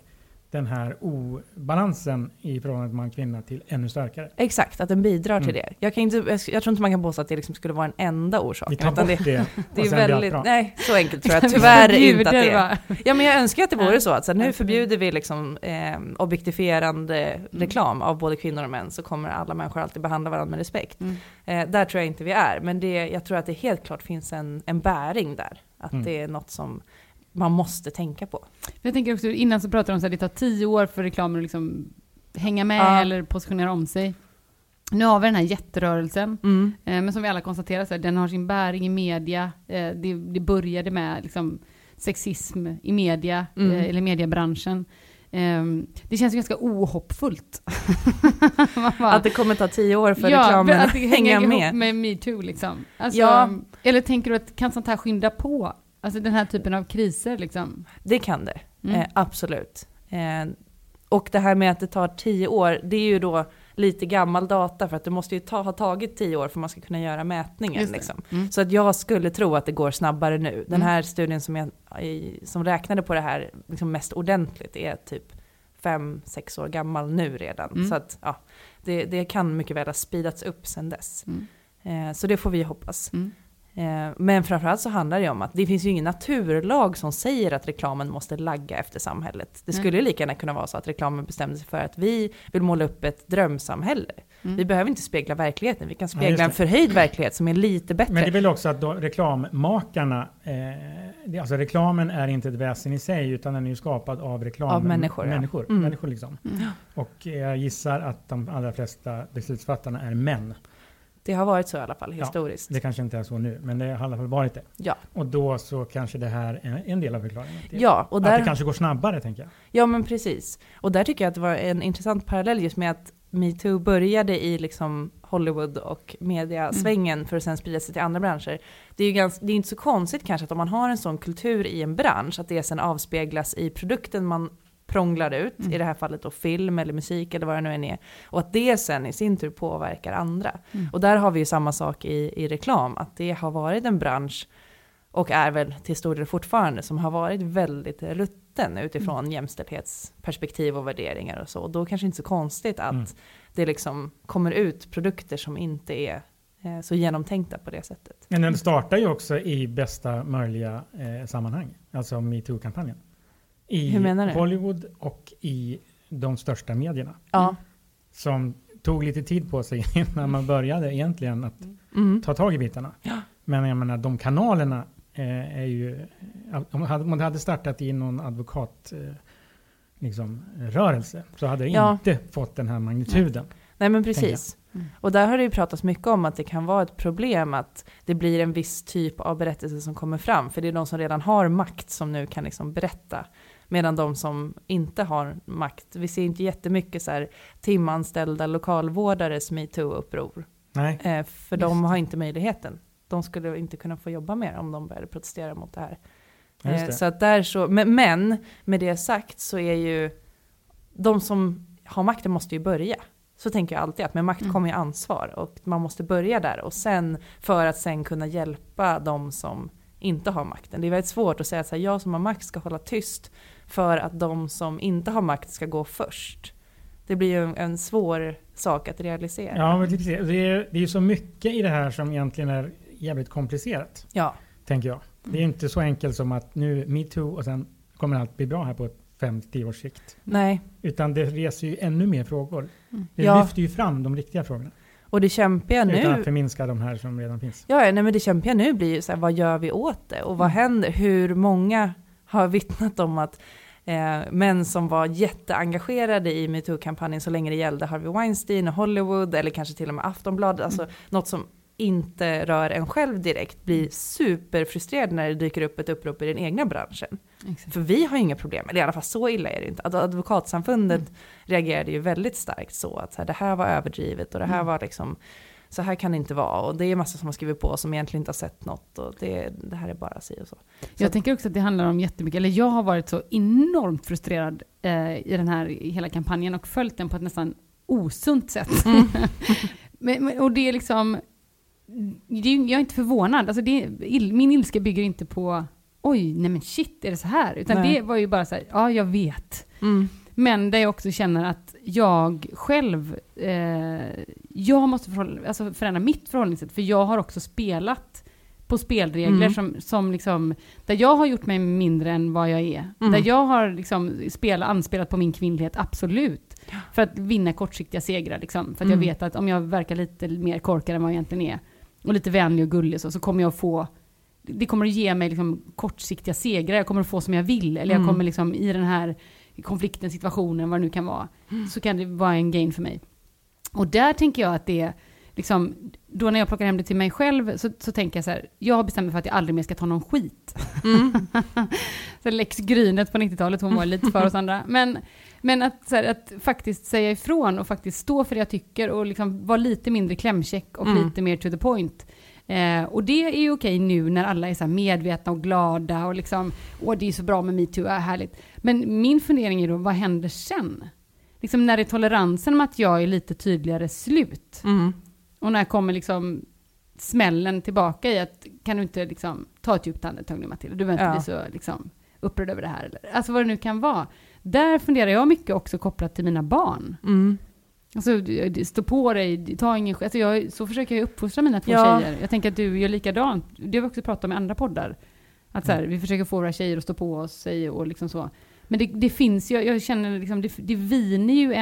den här obalansen i förhållandet man kvinna till ännu starkare. Exakt, att den bidrar till det. Jag tror inte man kan påstå att det liksom skulle vara en enda orsak. Vi tar bort det är väldigt, nej, så enkelt tror jag tyvärr inte att det är. Ja, men jag önskar att det vore så. Att så nu förbjuder vi liksom, objektifierande reklam av både kvinnor och män, så kommer alla människor alltid behandla varandra med respekt. Där tror jag inte vi är. Men jag tror att det helt klart finns en bäring där. Att det är något som man måste tänka på. Jag tänker också, innan så pratade de om att det tar 10 år för reklamen att liksom hänga med eller positionera om sig. Nu har vi den här jätterörelsen, men som vi alla konstaterar så här, den har sin bäring i media. Det började med liksom sexism i media, eller mediebranschen. Det känns ganska ohoppfullt. Att det kommer ta 10 år för reklamen att hänga med MeToo liksom. Alltså, eller tänker du att kan sånt här skynda på? Alltså den här typen av kriser liksom? Det kan det, absolut. Och det här med att det tar 10 år, det är ju då lite gammal data, för att det måste ju ha tagit 10 år för man ska kunna göra mätningen. Liksom. Så att jag skulle tro att det går snabbare nu. Den här studien som räknade på det här liksom mest ordentligt är typ 5-6 år gammal nu redan. Så att det kan mycket väl ha speedats upp sedan dess. Så det får vi hoppas. Men framförallt så handlar det om att det finns ju ingen naturlag som säger att reklamen måste lagga efter samhället. Det skulle ju lika gärna kunna vara så att reklamen bestämde sig för att vi vill måla upp ett drömsamhälle. Vi behöver inte spegla verkligheten, vi kan spegla en förhöjd verklighet som är lite bättre. Men det är väl också att då reklammakarna, alltså reklamen är inte ett väsen i sig, utan den är ju skapad av reklam. Av människor. Människor liksom. Och jag gissar att de allra flesta beslutsfattarna är män. Det har varit så i alla fall historiskt. Det kanske inte är så nu, men det har i alla fall varit det. Ja. Och då så kanske det här är en del av förklaringen. Ja, och där, att det kanske går snabbare, tänker jag. Ja, men precis. Och där tycker jag att det var en intressant parallell just med att MeToo började i liksom Hollywood och mediasvängen för att sen sprida sig till andra branscher. Det är inte så konstigt kanske att om man har en sån kultur i en bransch, att det sen avspeglas i produkten man prånglar ut, i det här fallet då film eller musik eller vad det nu än är, och att det sen i sin tur påverkar andra. Och där har vi ju samma sak i reklam, att det har varit en bransch, och är väl till stor del fortfarande, som har varit väldigt rutten utifrån jämställdhetsperspektiv och värderingar och så. Och då kanske inte så konstigt att det liksom kommer ut produkter som inte är så genomtänkta på det sättet. Men den startar ju också i bästa möjliga sammanhang, alltså MeToo-kampanjen. I Hollywood och i de största medierna. Som tog lite tid på sig innan man började egentligen att ta tag i bitarna. Men jag menar, de kanalerna är ju... Man hade startat i någon advokat rörelse, så hade det inte fått den här magnituden. Nej, men precis. Och där har det ju pratats mycket om att det kan vara ett problem att det blir en viss typ av berättelse som kommer fram. För det är de som redan har makt som nu kan liksom berätta. Medan de som inte har makt, vi ser inte jättemycket så här timanställda lokalvårdares MeToo-uppror. Nej. För de har inte möjligheten. De skulle inte kunna få jobba mer om de började protestera mot det här. Så att där så, men med det sagt så är ju de som har makten måste ju börja. Så tänker jag alltid att med makt kommer ju ansvar, och man måste börja där och sen för att sen kunna hjälpa de som inte har makten. Det är väldigt svårt att säga att jag som har makt ska hålla tyst för att de som inte har makt ska gå först. Det blir ju en svår sak att realisera. Ja, men det är ju så mycket i det här som egentligen är jävligt komplicerat. Ja. Tänker jag. Det är inte så enkelt som att nu MeToo och sen kommer allt bli bra här på 50 års sikt. Nej. Utan det reser ju ännu mer frågor. Det lyfter ju fram de riktiga frågorna. Och det kämpiga nu... Utan att förminska de här som redan finns. Ja, nej, men det kämpiga nu blir ju så här, vad gör vi åt det? Och vad händer? Hur många har vittnat om att män som var jätteengagerade i MeToo-kampanjen så länge det gällde Harvey Weinstein och Hollywood, eller kanske till och med Aftonbladet, alltså något som inte rör en själv direkt, blir superfrustrerad när det dyker upp ett upprop i den egna branschen. Exakt. För vi har ju inga problem, eller i alla fall så illa är det inte. Advokatsamfundet reagerade ju väldigt starkt så att så här, det här var överdrivet och det här var liksom, så här kan det inte vara. Och det är massa som har skrivit på som egentligen inte har sett något, och det här är bara si och så. Jag tänker också att det handlar om jättemycket, eller jag har varit så enormt frustrerad i den här hela kampanjen och följt den på ett nästan osunt sätt. Och det är liksom, jag är inte förvånad. Alltså min ilska bygger inte på oj, nej men shit, är det så här? Utan det var ju bara så här, ja, jag vet. Men där jag också känner att jag själv, jag måste förändra mitt förhållningssätt. För jag har också spelat på spelregler som liksom, där jag har gjort mig mindre än vad jag är. Där jag har liksom anspelat på min kvinnlighet, absolut. För att vinna kortsiktiga segrar. Liksom. För att jag vet att om jag verkar lite mer korkad än vad jag egentligen är, och lite vänlig och gullig, så kommer jag få, det kommer att ge mig liksom kortsiktiga segrar. Jag kommer att få som jag vill. Eller jag kommer liksom i den här konflikten, situationen, vad det nu kan vara. Så kan det vara en gain för mig. Och där tänker jag att det liksom, då när jag plockar hem det till mig själv så tänker jag så här, jag har bestämt mig för att jag aldrig mer ska ta någon skit. Så Lex Grynet på 90-talet, hon var lite för oss andra. Men att, så här, att faktiskt säga ifrån och faktiskt stå för det jag tycker och liksom vara lite mindre klämkäck och lite mer to the point. Och det är ju okej nu när alla är så här medvetna och glada och liksom, det är så bra med MeToo, härligt. Men min fundering är då, vad händer sen? Liksom när är toleransen med att jag är lite tydligare slut? Och när kommer liksom smällen tillbaka i att, kan du inte liksom ta ett djupt andetag nu, Matilda? Du behöver inte bli så liksom upprörd över det här. Eller, alltså vad det nu kan vara. Där funderar jag mycket också kopplat till mina barn. Alltså stå på dig, ta ingen skit. Alltså så försöker jag uppfostra mina två tjejer. Jag tänker att du gör likadant. Det har vi också pratat om i andra poddar. Att så här, vi försöker få våra tjejer att stå på oss och liksom så. Men det finns ju, jag känner liksom, det viner ju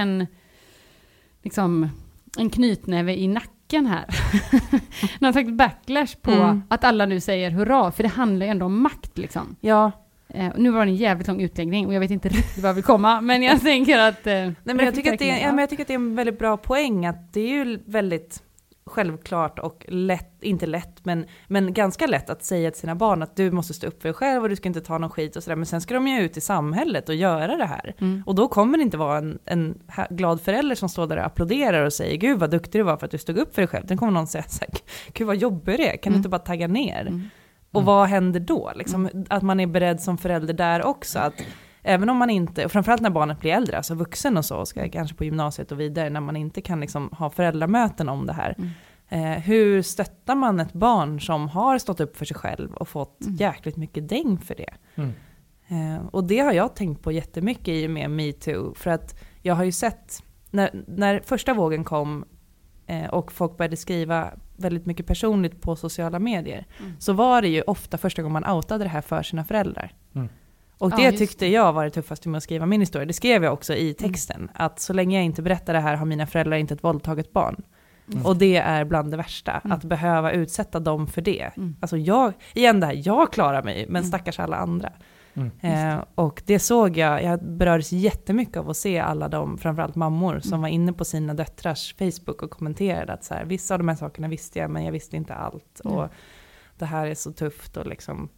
en knytnäve i nacken här. Någon slags backlash på att alla nu säger hurra. För det handlar ju ändå om makt liksom. Ja. Nu var det en jävligt lång utläggning och jag vet inte riktigt vad vi komma, men jag tänker att nej, men jag tycker att det är en väldigt bra poäng, att det är ju väldigt självklart och lätt, inte lätt, men ganska lätt att säga till sina barn att du måste stå upp för dig själv och du ska inte ta någon skit och sådär, men sen ska de ju ut i samhället och göra det här. Och då kommer det inte vara en glad förälder som står där och applåderar och säger gud vad duktig du var för att du stod upp för dig själv. Den kommer någon säga så här, gud vad jobbig det är, kan du inte bara tagga ner? Och vad händer då? Liksom, att man är beredd som förälder där också. Att även om man inte, och framförallt när barnet blir äldre, alltså vuxen och så, ska kanske på gymnasiet och vidare, när man inte kan liksom ha föräldramöten om det här. Hur stöttar man ett barn som har stått upp för sig själv och fått jäkligt mycket däng för det? Och det har jag tänkt på jättemycket i och med MeToo. För att jag har ju sett, när första vågen kom och folk började skriva väldigt mycket personligt på sociala medier, så var det ju ofta första gången man outade det här för sina föräldrar. Och det tyckte jag var det tuffaste med att skriva min historia. Det skrev jag också i texten, att så länge jag inte berättar det här har mina föräldrar inte ett våldtaget barn. Och det är bland det värsta, att behöva utsätta dem för det. Alltså jag klarar mig, men stackars alla andra. Och det såg jag berördes jättemycket av att se alla de, framförallt mammor, som var inne på sina döttrars Facebook och kommenterade att så här, vissa av de här sakerna visste jag, men jag visste inte allt. Och det här är så tufft och liksom,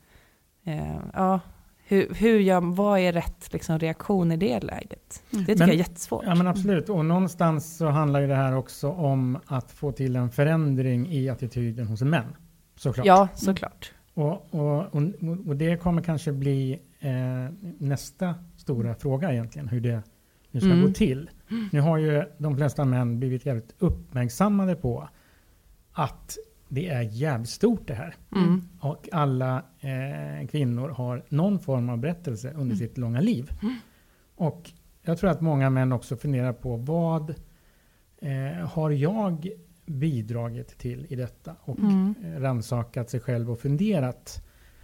vad är rätt liksom, reaktion i det läget? Det tycker jag är jättesvårt. Ja, men absolut. Och någonstans så handlar ju det här också om att få till en förändring i attityden hos män. Såklart. Ja, såklart. Och det kommer kanske bli nästa stora fråga egentligen, hur det nu ska gå till. Nu har ju de flesta män blivit jävligt uppmärksammade på att det är jävligt stort det här. Och alla kvinnor har någon form av berättelse under sitt långa liv. Och jag tror att många män också funderar på vad har jag bidragit till i detta? Och rannsakat sig själv och funderat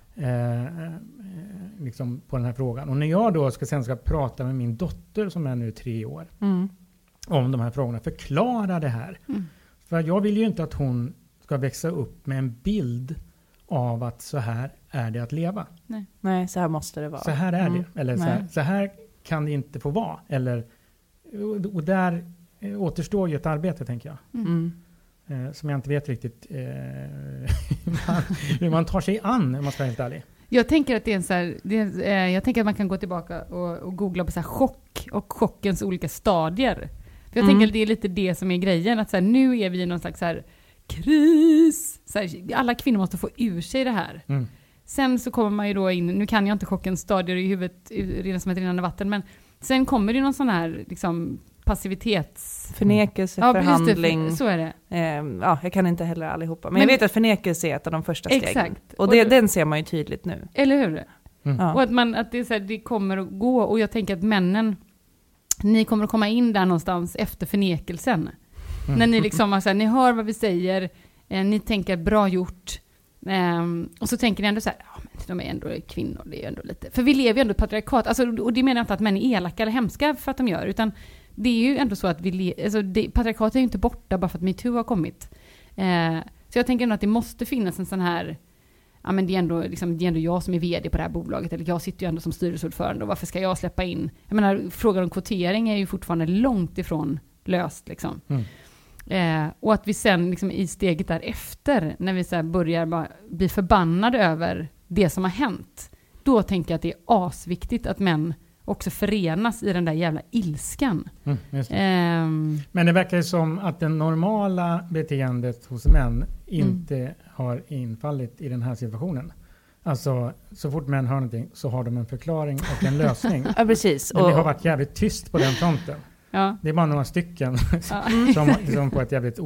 liksom på den här frågan. Och när jag då ska prata med min dotter som är nu 3 år om de här frågorna, förklara det här. För jag vill ju inte att hon ska växa upp med en bild av att så här är det att leva. Nej, så här måste det vara. Så här är det. Eller så här kan det inte få vara. Eller, och där återstår ju ett arbete, tänker jag. Som jag inte vet riktigt hur man tar sig an, om man ska vara helt ärlig. Jag tänker att det är en så här, jag tänker att man kan gå tillbaka och googla på så här chock och chockens olika stadier. För jag tänker att det är lite det som är grejen. Att så här, nu är vi i någon slags så här kris. Så här, alla kvinnor måste få ur sig det här. Sen så kommer man ju då in, nu kan jag inte chockens stadier i huvudet redan som ett rinnande vatten, men sen kommer det någon sån här liksom förnekelse, förhandling. Så är det. Jag kan inte heller allihopa. Men jag vet att förnekelse är ett av de första stegen. Exakt. Och den ser man ju tydligt nu. Eller hur? Och att det är så här, det kommer att gå. Och jag tänker att männen, ni kommer att komma in där någonstans efter förnekelsen. När ni liksom har så här, ni hör vad vi säger, ni tänker bra gjort, och så tänker ni ändå så här, ja, men de är ändå kvinnor, det är ju ändå lite, för vi lever ju ändå i ett patriarkat, alltså, och det menar jag inte att män är elaka eller hemska för att de gör, utan det är ju ändå så att patriarkatet är ju inte borta bara för att MeToo har kommit. Så jag tänker ändå att det måste finnas en sån här, ja, men det är ändå jag som är vd på det här bolaget, eller jag sitter ju ändå som styrelseordförande, och varför ska jag släppa in? Jag menar, frågan om kvotering är ju fortfarande långt ifrån löst liksom. Och att vi sen liksom i steget därefter, när vi så här börjar bara bli förbannade över det som har hänt, då tänker jag att det är asviktigt att män också förenas i den där jävla ilskan. Men det verkar ju som att det normala beteendet hos män inte har infallit i den här situationen. Alltså, så fort män hör någonting så har de en förklaring och en lösning. Ja, precis. Men det har varit jävligt tyst på den fronten. Ja. Det är bara några stycken som på ett jävligt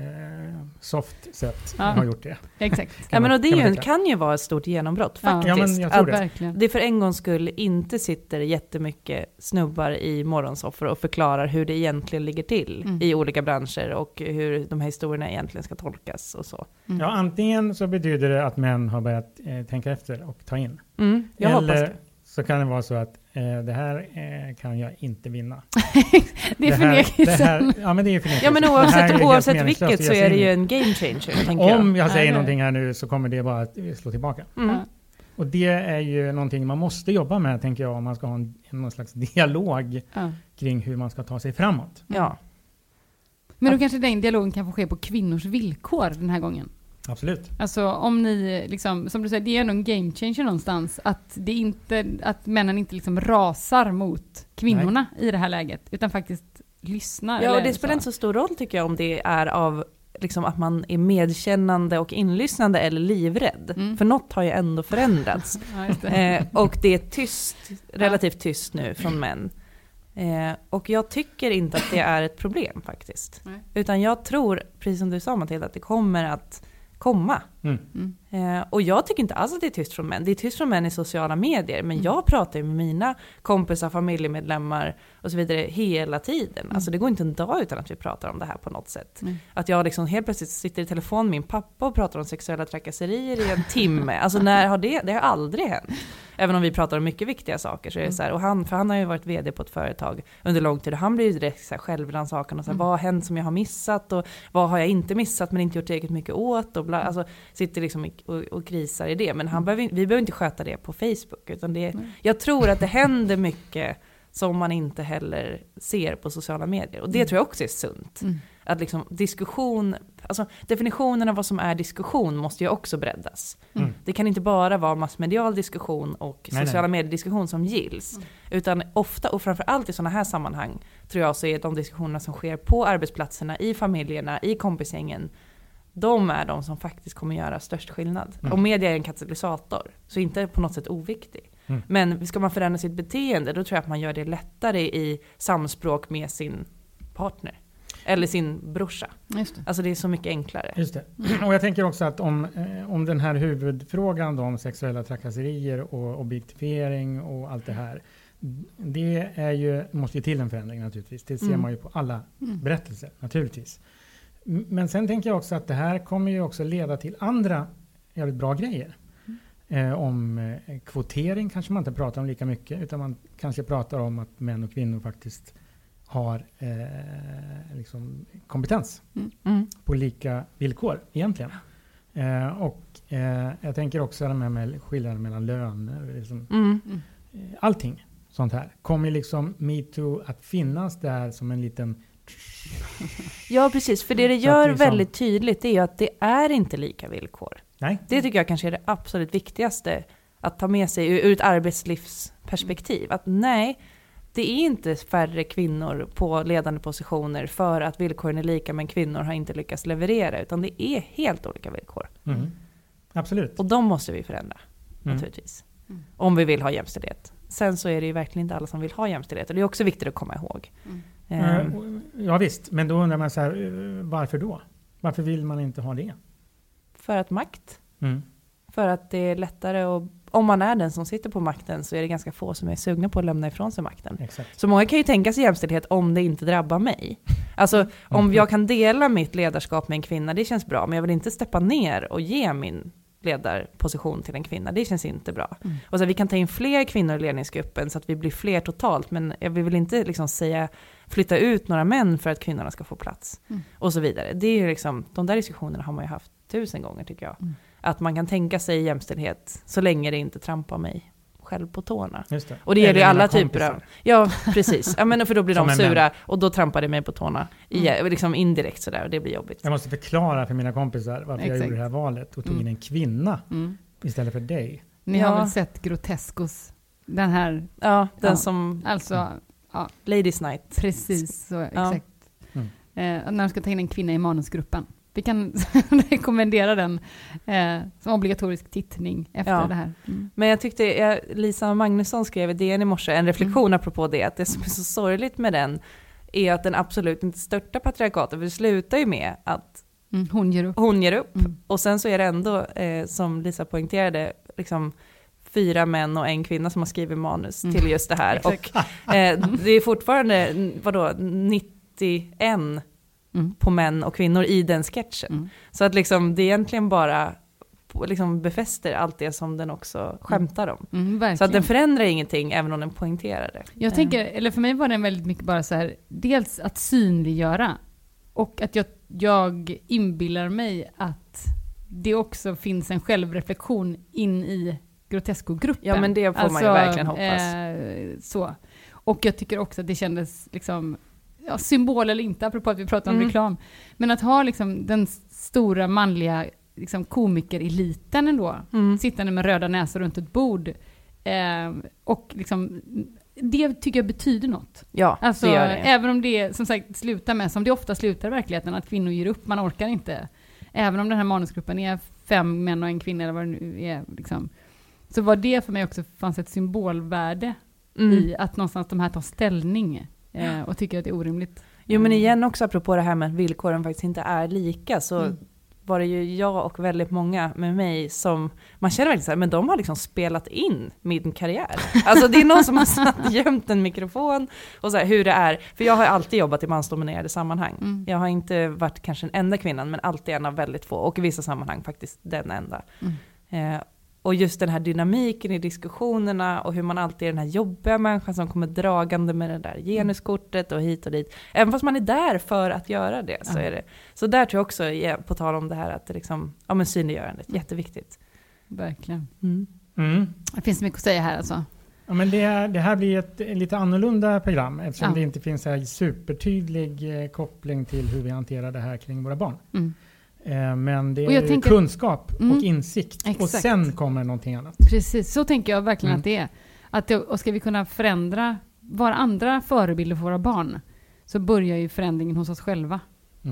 soft sätt har gjort det. Exakt. Ja, men och det kan ju vara ett stort genombrott faktiskt. Ja, men jag tror det. Verkligen. Det för en gång skull inte sitter jättemycket snubbar i morgonsoffor och förklarar hur det egentligen ligger till i olika branscher och hur de här historierna egentligen ska tolkas och så. Ja, antingen så betyder det att män har börjat tänka efter och ta in. Jag hoppas det. Så kan det vara så att det här kan jag inte vinna. Det är förnekelsen. Ja, men det är förnekelsen. Ja, men oavsett vilket så är det ju en game changer. Om jag säger någonting här nu så kommer det bara att slå tillbaka. Och det är ju någonting man måste jobba med, tänker jag, om man ska ha någon slags dialog kring hur man ska ta sig framåt. Ja. Men då kanske den dialogen kan få ske på kvinnors villkor den här gången. Absolut. Alltså om ni liksom, som du säger, det är ändå en game changer någonstans, att männen inte liksom rasar mot kvinnorna i det här läget, utan faktiskt lyssnar. Ja, och det spelar inte så stor roll tycker jag om det är av liksom att man är medkännande och inlyssnande eller livrädd. För något har ju ändå förändrats. Och det är tyst, relativt tyst nu från män. Och jag tycker inte att det är ett problem faktiskt. Utan jag tror, precis som du sa Matilda, att det kommer att komma. Och jag tycker inte alls att det är tyst från män. Det är tyst från män i sociala medier. Men jag pratar ju med mina kompisar, familjemedlemmar och så vidare hela tiden. Alltså det går inte en dag utan att vi pratar om det här på något sätt. Att jag liksom helt plötsligt sitter i telefon med min pappa och pratar om sexuella trakasserier i en timme. Alltså när har det har aldrig hänt. Även om vi pratar om mycket viktiga saker så är det så här, och han har ju varit vd på ett företag under lång tid och han blir ju direkt så här självrannsakan och så här, vad har hänt som jag har missat och vad har jag inte missat men inte gjort tillräckligt mycket åt och bla, alltså sitter liksom och krisar i det, men vi behöver inte sköta det på Facebook utan jag tror att det händer mycket som man inte heller ser på sociala medier och det tror jag också är sunt. Att liksom diskussion, alltså definitionen av vad som är diskussion måste ju också breddas. Det kan inte bara vara massmedial diskussion och sociala mediediskussion som gills. Utan ofta och framförallt i sådana här sammanhang tror jag så är de diskussionerna som sker på arbetsplatserna, i familjerna, i kompisgängen, de är de som faktiskt kommer göra störst skillnad. Och media är en katalysator, så inte på något sätt oviktig. Men ska man förändra sitt beteende, då tror jag att man gör det lättare i samspråk med sin partner. Eller sin brorsa. Just det. Alltså det är så mycket enklare. Just det. Och jag tänker också att om den här huvudfrågan då, om sexuella trakasserier och objektifiering och allt det här. Det är ju, måste ju till en förändring naturligtvis. Det ser man ju på alla berättelser naturligtvis. Men sen tänker jag också att det här kommer ju också leda till andra jävligt bra grejer. Om kvotering kanske man inte pratar om lika mycket, utan man kanske pratar om att män och kvinnor faktiskt har liksom kompetens på lika villkor egentligen. Och jag tänker också det här med skillnaden mellan löner. Liksom, allting sånt här. Kommer liksom MeToo att finnas där som en liten... Ja, precis. För det gör liksom väldigt tydligt är ju att det är inte lika villkor. Nej. Det tycker jag kanske är det absolut viktigaste att ta med sig ur ett arbetslivsperspektiv. Att nej, det är inte färre kvinnor på ledande positioner för att villkoren är lika men kvinnor har inte lyckats leverera, utan det är helt olika villkor. Absolut. Och de måste vi förändra naturligtvis. Om vi vill ha jämställdhet. Sen så är det ju verkligen inte alla som vill ha jämställdhet och det är också viktigt att komma ihåg. Ja visst, men då undrar man så här, varför då? Varför vill man inte ha det? För att makt. För att det är lättare att om man är den som sitter på makten så är det ganska få som är sugna på att lämna ifrån sig makten. Exakt. Så många kan ju tänka sig jämställdhet om det inte drabbar mig. Alltså om jag kan dela mitt ledarskap med en kvinna, det känns bra. Men jag vill inte steppa ner och ge min ledarposition till en kvinna. Det känns inte bra. Och så vi kan ta in fler kvinnor i ledningsgruppen så att vi blir fler totalt. Men vi vill inte liksom flytta ut några män för att kvinnorna ska få plats. Och så vidare. Det är ju liksom, de där diskussionerna har man ju haft 1000 gånger tycker jag. Att man kan tänka sig jämställdhet så länge det inte trampar mig själv på tårna. Just det. Och det gäller ju alla typer av... Ja, precis. Ja, men för då blir de sura och då trampar det mig på tårna. Liksom indirekt sådär och det blir jobbigt. Jag måste förklara för mina kompisar varför jag gjorde det här valet och tog in en kvinna istället för dig. Ni har väl sett Groteskos? Den här... Ja, den som... Alltså... Ja. Ladies Night. Precis, så exakt. När de ska ta in en kvinna i manusgruppen. Vi kan rekommendera den som obligatorisk tittning efter det här. Men jag tyckte, Lisa Magnusson skrev i DN i morse en reflektion apropå det, att det som är så sorgligt med den är att den absolut inte störtar patriarkatet, för det slutar ju med att hon ger upp. Och sen så är det ändå, som Lisa poängterade, liksom 4 män och 1 kvinna som har skrivit manus till just det här. Och det är fortfarande, 91 på män och kvinnor i den sketchen. Så att liksom, det egentligen bara liksom befäster allt det som den också skämtar om. Så att den förändrar ingenting även om den poängterar det. Jag tänker, eller för mig var den väldigt mycket bara så här, dels att synliggöra och att jag inbillar mig att det också finns en självreflektion in i Grotesco-gruppen. Ja, men det får man ju verkligen hoppas. Så. Och jag tycker också att det kändes liksom, symbol eller inte, apropå att vi pratar om reklam, men att ha liksom den stora manliga liksom komikereliten ändå, sittande med röda näsor runt ett bord, och liksom, det tycker jag betyder något. Ja, alltså, det gör det. Även om det som sagt slutar med, som det ofta slutar i verkligheten, att kvinnor ger upp, man orkar inte. Även om den här manusgruppen är 5 män och 1 kvinna eller vad det nu är, liksom, så var det för mig också, fanns ett symbolvärde i att någonstans de här tar ställning och tycker att det är orimligt. Jo, men igen också apropå det här med att villkoren faktiskt inte är lika, så var det ju jag och väldigt många med mig som, man känner verkligen så här, men de har liksom spelat in min karriär. Alltså det är någon som har satt gömt en mikrofon och så här, hur det är. För jag har alltid jobbat i mansdominerade sammanhang. Jag har inte varit kanske den enda kvinnan, men alltid en av väldigt få. Och i vissa sammanhang faktiskt den enda. Och just den här dynamiken i diskussionerna och hur man alltid är den här jobbiga människan som kommer dragande med det där genuskortet och hit och dit. Även fast man är där för att göra det, så är det. Så där tror jag också, på tal om det här, att det liksom, men synliggörandet, jätteviktigt. Verkligen. Det finns mycket att säga här alltså. Ja, men det här blir ett lite annorlunda program eftersom det inte finns en supertydlig koppling till hur vi hanterar det här kring våra barn. Men det är kunskap och insikt. Exakt. Och sen kommer någonting annat. Precis, så tänker jag verkligen att det är. Och ska vi kunna förändra, vara andra förebilder för våra barn, så börjar ju förändringen hos oss själva.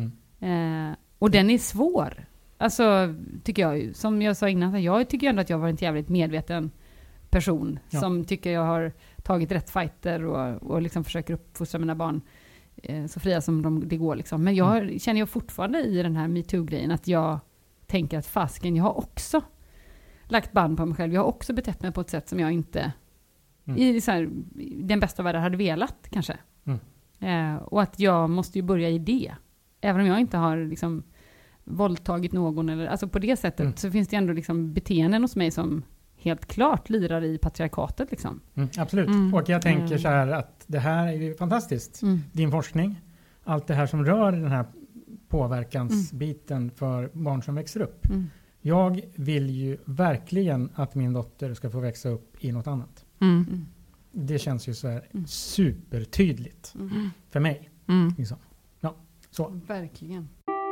Och den är svår. Alltså, tycker jag, som jag sa innan, jag tycker ändå att jag var en jävligt medveten person som tycker jag har tagit rätt fighter och liksom försöker uppfostra mina barn så fria som det går liksom. Men jag känner ju fortfarande i den här MeToo-grejen att jag tänker att fasken, jag har också lagt band på mig själv. Jag har också betett mig på ett sätt som jag inte i så här, den bästa världen hade velat kanske. Och att jag måste ju börja i det. Även om jag inte har liksom våldtagit någon eller, alltså på det sättet så finns det ändå liksom beteenden hos mig som helt klart lirar i patriarkatet liksom. Absolut. Och jag tänker så här att det här är ju fantastiskt. Din forskning, allt det här som rör den här påverkansbiten för barn som växer upp. Jag vill ju verkligen att min dotter ska få växa upp i något annat. Det känns ju så här supertydligt för mig. Liksom. Ja, så. Verkligen.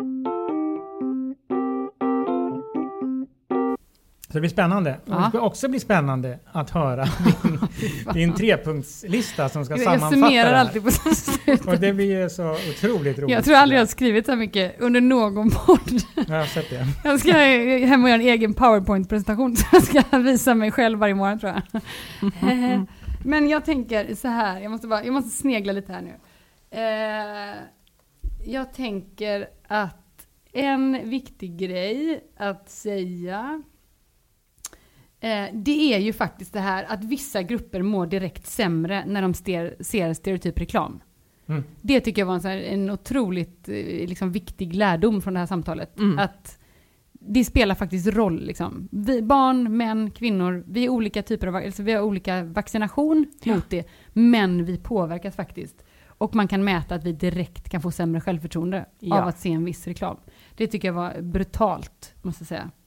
Så det blir spännande. Och det ska också bli spännande att höra din 3-punktslista som ska sammanfatta jag summerar alltid på slutet. Och det blir så otroligt roligt. Jag tror aldrig jag har skrivit så mycket under någon podd. Jag har sett det. Jag ska hem och göra en egen PowerPoint-presentation så jag ska visa mig själv varje morgon, tror jag. Men jag tänker så här, jag måste snegla lite här nu. Jag tänker att en viktig grej att säga Det är ju faktiskt det här att vissa grupper mår direkt sämre när de ser stereotyp reklam. Det tycker jag var en otroligt liksom, viktig lärdom från det här samtalet. Att det spelar faktiskt roll. Liksom. Barn, män, kvinnor, vi är olika typer av, alltså vi har olika vaccination mot det, men vi påverkas faktiskt. Och man kan mäta att vi direkt kan få sämre självförtroende av att se en viss reklam. Det tycker jag var brutalt, måste jag säga.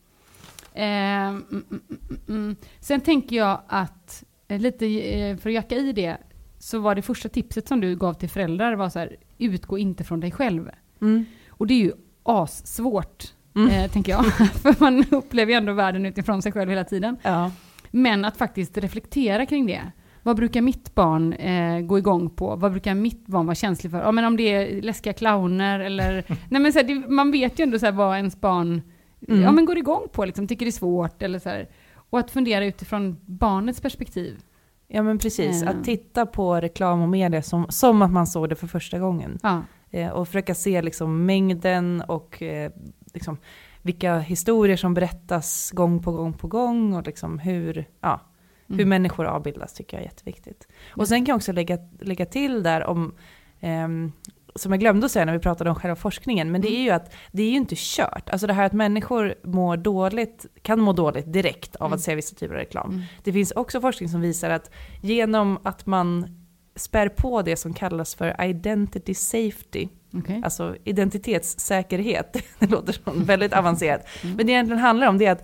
Sen tänker jag att lite för att jacka i det, så var det första tipset som du gav till föräldrar var så här: utgå inte från dig själv. Och det är ju assvårt, tänker jag. För man upplever ju ändå världen utifrån sig själv hela tiden. Ja. Men att faktiskt reflektera kring det. Vad brukar mitt barn gå igång på? Vad brukar mitt barn vara känslig för? Ja, men om det är läskiga clowner eller... Nej, men så här, man vet ju ändå så här, vad ens barn går igång på. Liksom, tycker det är svårt. Eller så här. Och att fundera utifrån barnets perspektiv. Ja, men precis. Att titta på reklam och media som att man såg det för första gången. Ja. Och försöka se liksom, mängden och liksom, vilka historier som berättas gång på gång. Och liksom, hur människor avbildas tycker jag är jätteviktigt. Och sen kan jag också lägga till där om, som jag glömde att säga när vi pratade om själva forskningen, men det är ju att det är ju inte kört. Alltså det här att människor kan må dåligt direkt av att se vissa typer av reklam. Det finns också forskning som visar att genom att man spär på det som kallas för identity safety, alltså identitetssäkerhet, det låter som väldigt avancerat, men det egentligen handlar om det att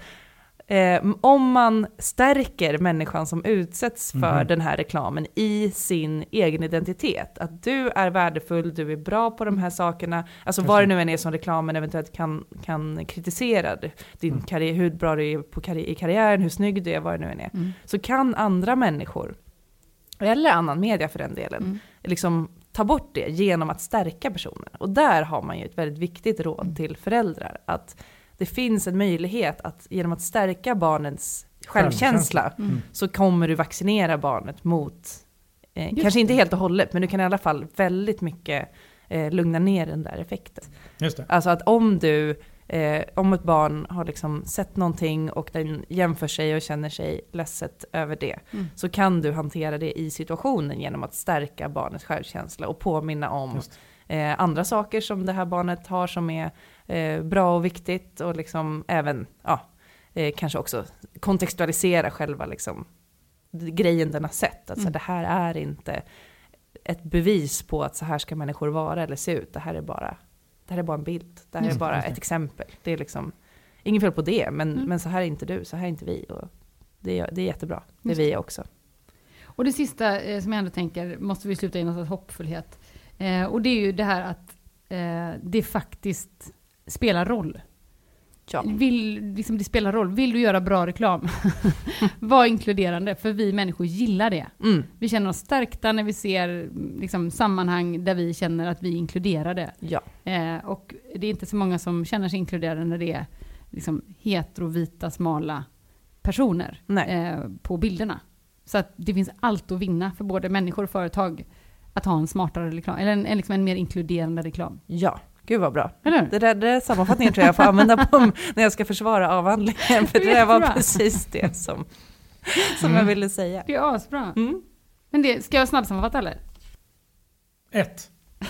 om man stärker människan som utsätts för den här reklamen i sin egen identitet, att du är värdefull, du är bra på de här sakerna, alltså vad det nu än är som reklamen eventuellt kan kritisera, din karriär, hur bra du är i karriären, hur snygg du är, vad det nu än är, så kan andra människor, eller annan media för den delen, liksom ta bort det genom att stärka personen. Och där har man ju ett väldigt viktigt råd till föräldrar, att det finns en möjlighet att genom att stärka barnens självkänsla så kommer du vaccinera barnet mot, kanske inte helt och hållet, men du kan i alla fall väldigt mycket lugna ner den där effekten. Just det. Alltså att om ett barn har liksom sett någonting och den jämför sig och känner sig ledset över det, så kan du hantera det i situationen genom att stärka barnets självkänsla och påminna om andra saker som det här barnet har som är bra och viktigt, och liksom även kanske också kontextualisera själva liksom, grejen den har sett. Alltså, det här är inte ett bevis på att så här ska människor vara eller se ut. Det här är bara en bild. Det här är bara ett exempel. Det är liksom ingen fel på det, men så här är inte du, så här är inte vi. Och det är jättebra. Det är vi också. Och det sista som jag ändå tänker, måste vi sluta i någon sorts hoppfullhet. Och det är ju det här att det faktiskt spelar roll. Ja. Det spelar roll. Vill du göra bra reklam? Var inkluderande, för vi människor gillar det. Vi känner oss stärkta när vi ser liksom, sammanhang där vi känner att vi är inkluderade. Ja. Och det är inte så många som känner sig inkluderade när det är liksom, heterovita, smala personer på bilderna. Så att det finns allt att vinna för både människor och företag att ha en smartare reklam, eller liksom en mer inkluderande reklam. Ja. Gud vad bra. Det där sammanfattningen tror jag får använda på när jag ska försvara avhandlingen. För det var precis det som jag ville säga. Det är asbra. Men ska jag snabbt sammanfatta eller? 1.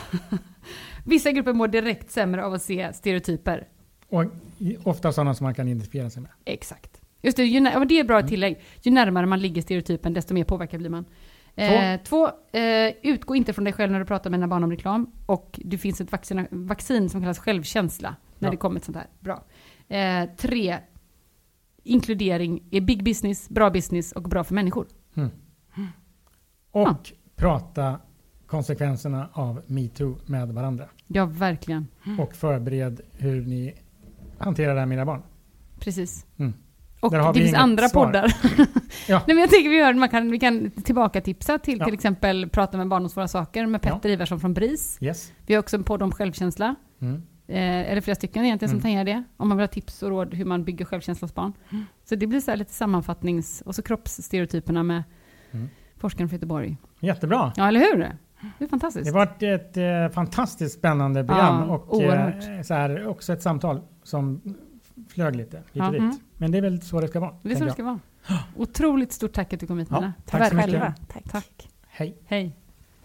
Vissa grupper mår direkt sämre av att se stereotyper. Och ofta sådana som man kan identifiera sig med. Exakt. Just det, det är bra tillägg. Ju närmare man ligger stereotypen, desto mer påverkad blir man. 2. Utgå inte från dig själv när du pratar med dina barn om reklam. Och det finns ett vaccin som kallas självkänsla när det kommer ett sånt här. Bra. 3. Inkludering är big business, bra business och bra för människor. Och prata konsekvenserna av MeToo med varandra. Ja, verkligen. Och förbered hur ni hanterar det här med era barn. Precis. Och det finns andra poddar. Nej, men jag tänker vi kan tillbaka tipsa till exempel prata med barn om svåra saker med Petter Iversson från BRIS. Yes. Vi har också en podd om självkänsla. Eller flera stycken egentligen som tangerar det. Om man vill ha tips och råd hur man bygger självkänsla hos barn. Så det blir så här lite sammanfattnings- och så kroppsstereotyperna med forskaren från Göteborg. Jättebra. Ja, eller hur? Det är fantastiskt. Det var ett fantastiskt spännande program och så här, också ett samtal som flög lite vitt. Men det är väl så det ska vara. Det är så det ska vara. Otroligt stort tack att du kom hit, Nina. Tack så mycket. Tack. Hej. Hej.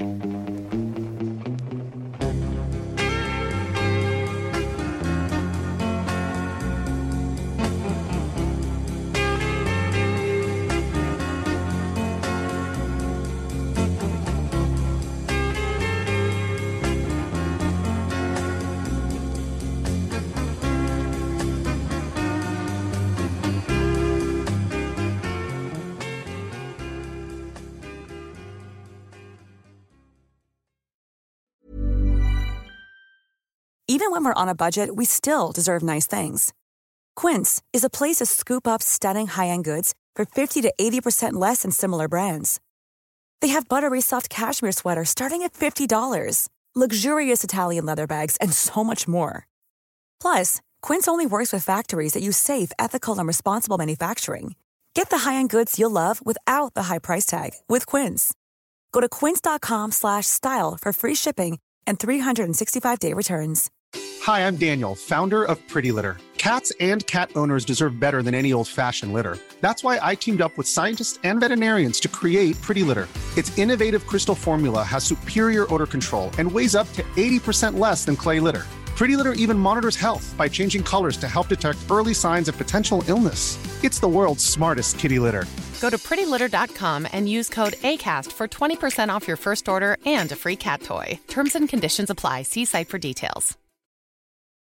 Even when we're on a budget, we still deserve nice things. Quince is a place to scoop up stunning high-end goods for 50 to 80% less than similar brands. They have buttery soft cashmere sweaters starting at $50, luxurious Italian leather bags, and so much more. Plus, Quince only works with factories that use safe, ethical, and responsible manufacturing. Get the high-end goods you'll love without the high price tag with Quince. Go to quince.com/style for free shipping and 365-day returns. Hi, I'm Daniel, founder of Pretty Litter. Cats and cat owners deserve better than any old-fashioned litter. That's why I teamed up with scientists and veterinarians to create Pretty Litter. Its innovative crystal formula has superior odor control and weighs up to 80% less than clay litter. Pretty Litter even monitors health by changing colors to help detect early signs of potential illness. It's the world's smartest kitty litter. Go to prettylitter.com and use code ACAST for 20% off your first order and a free cat toy. Terms and conditions apply. See site for details.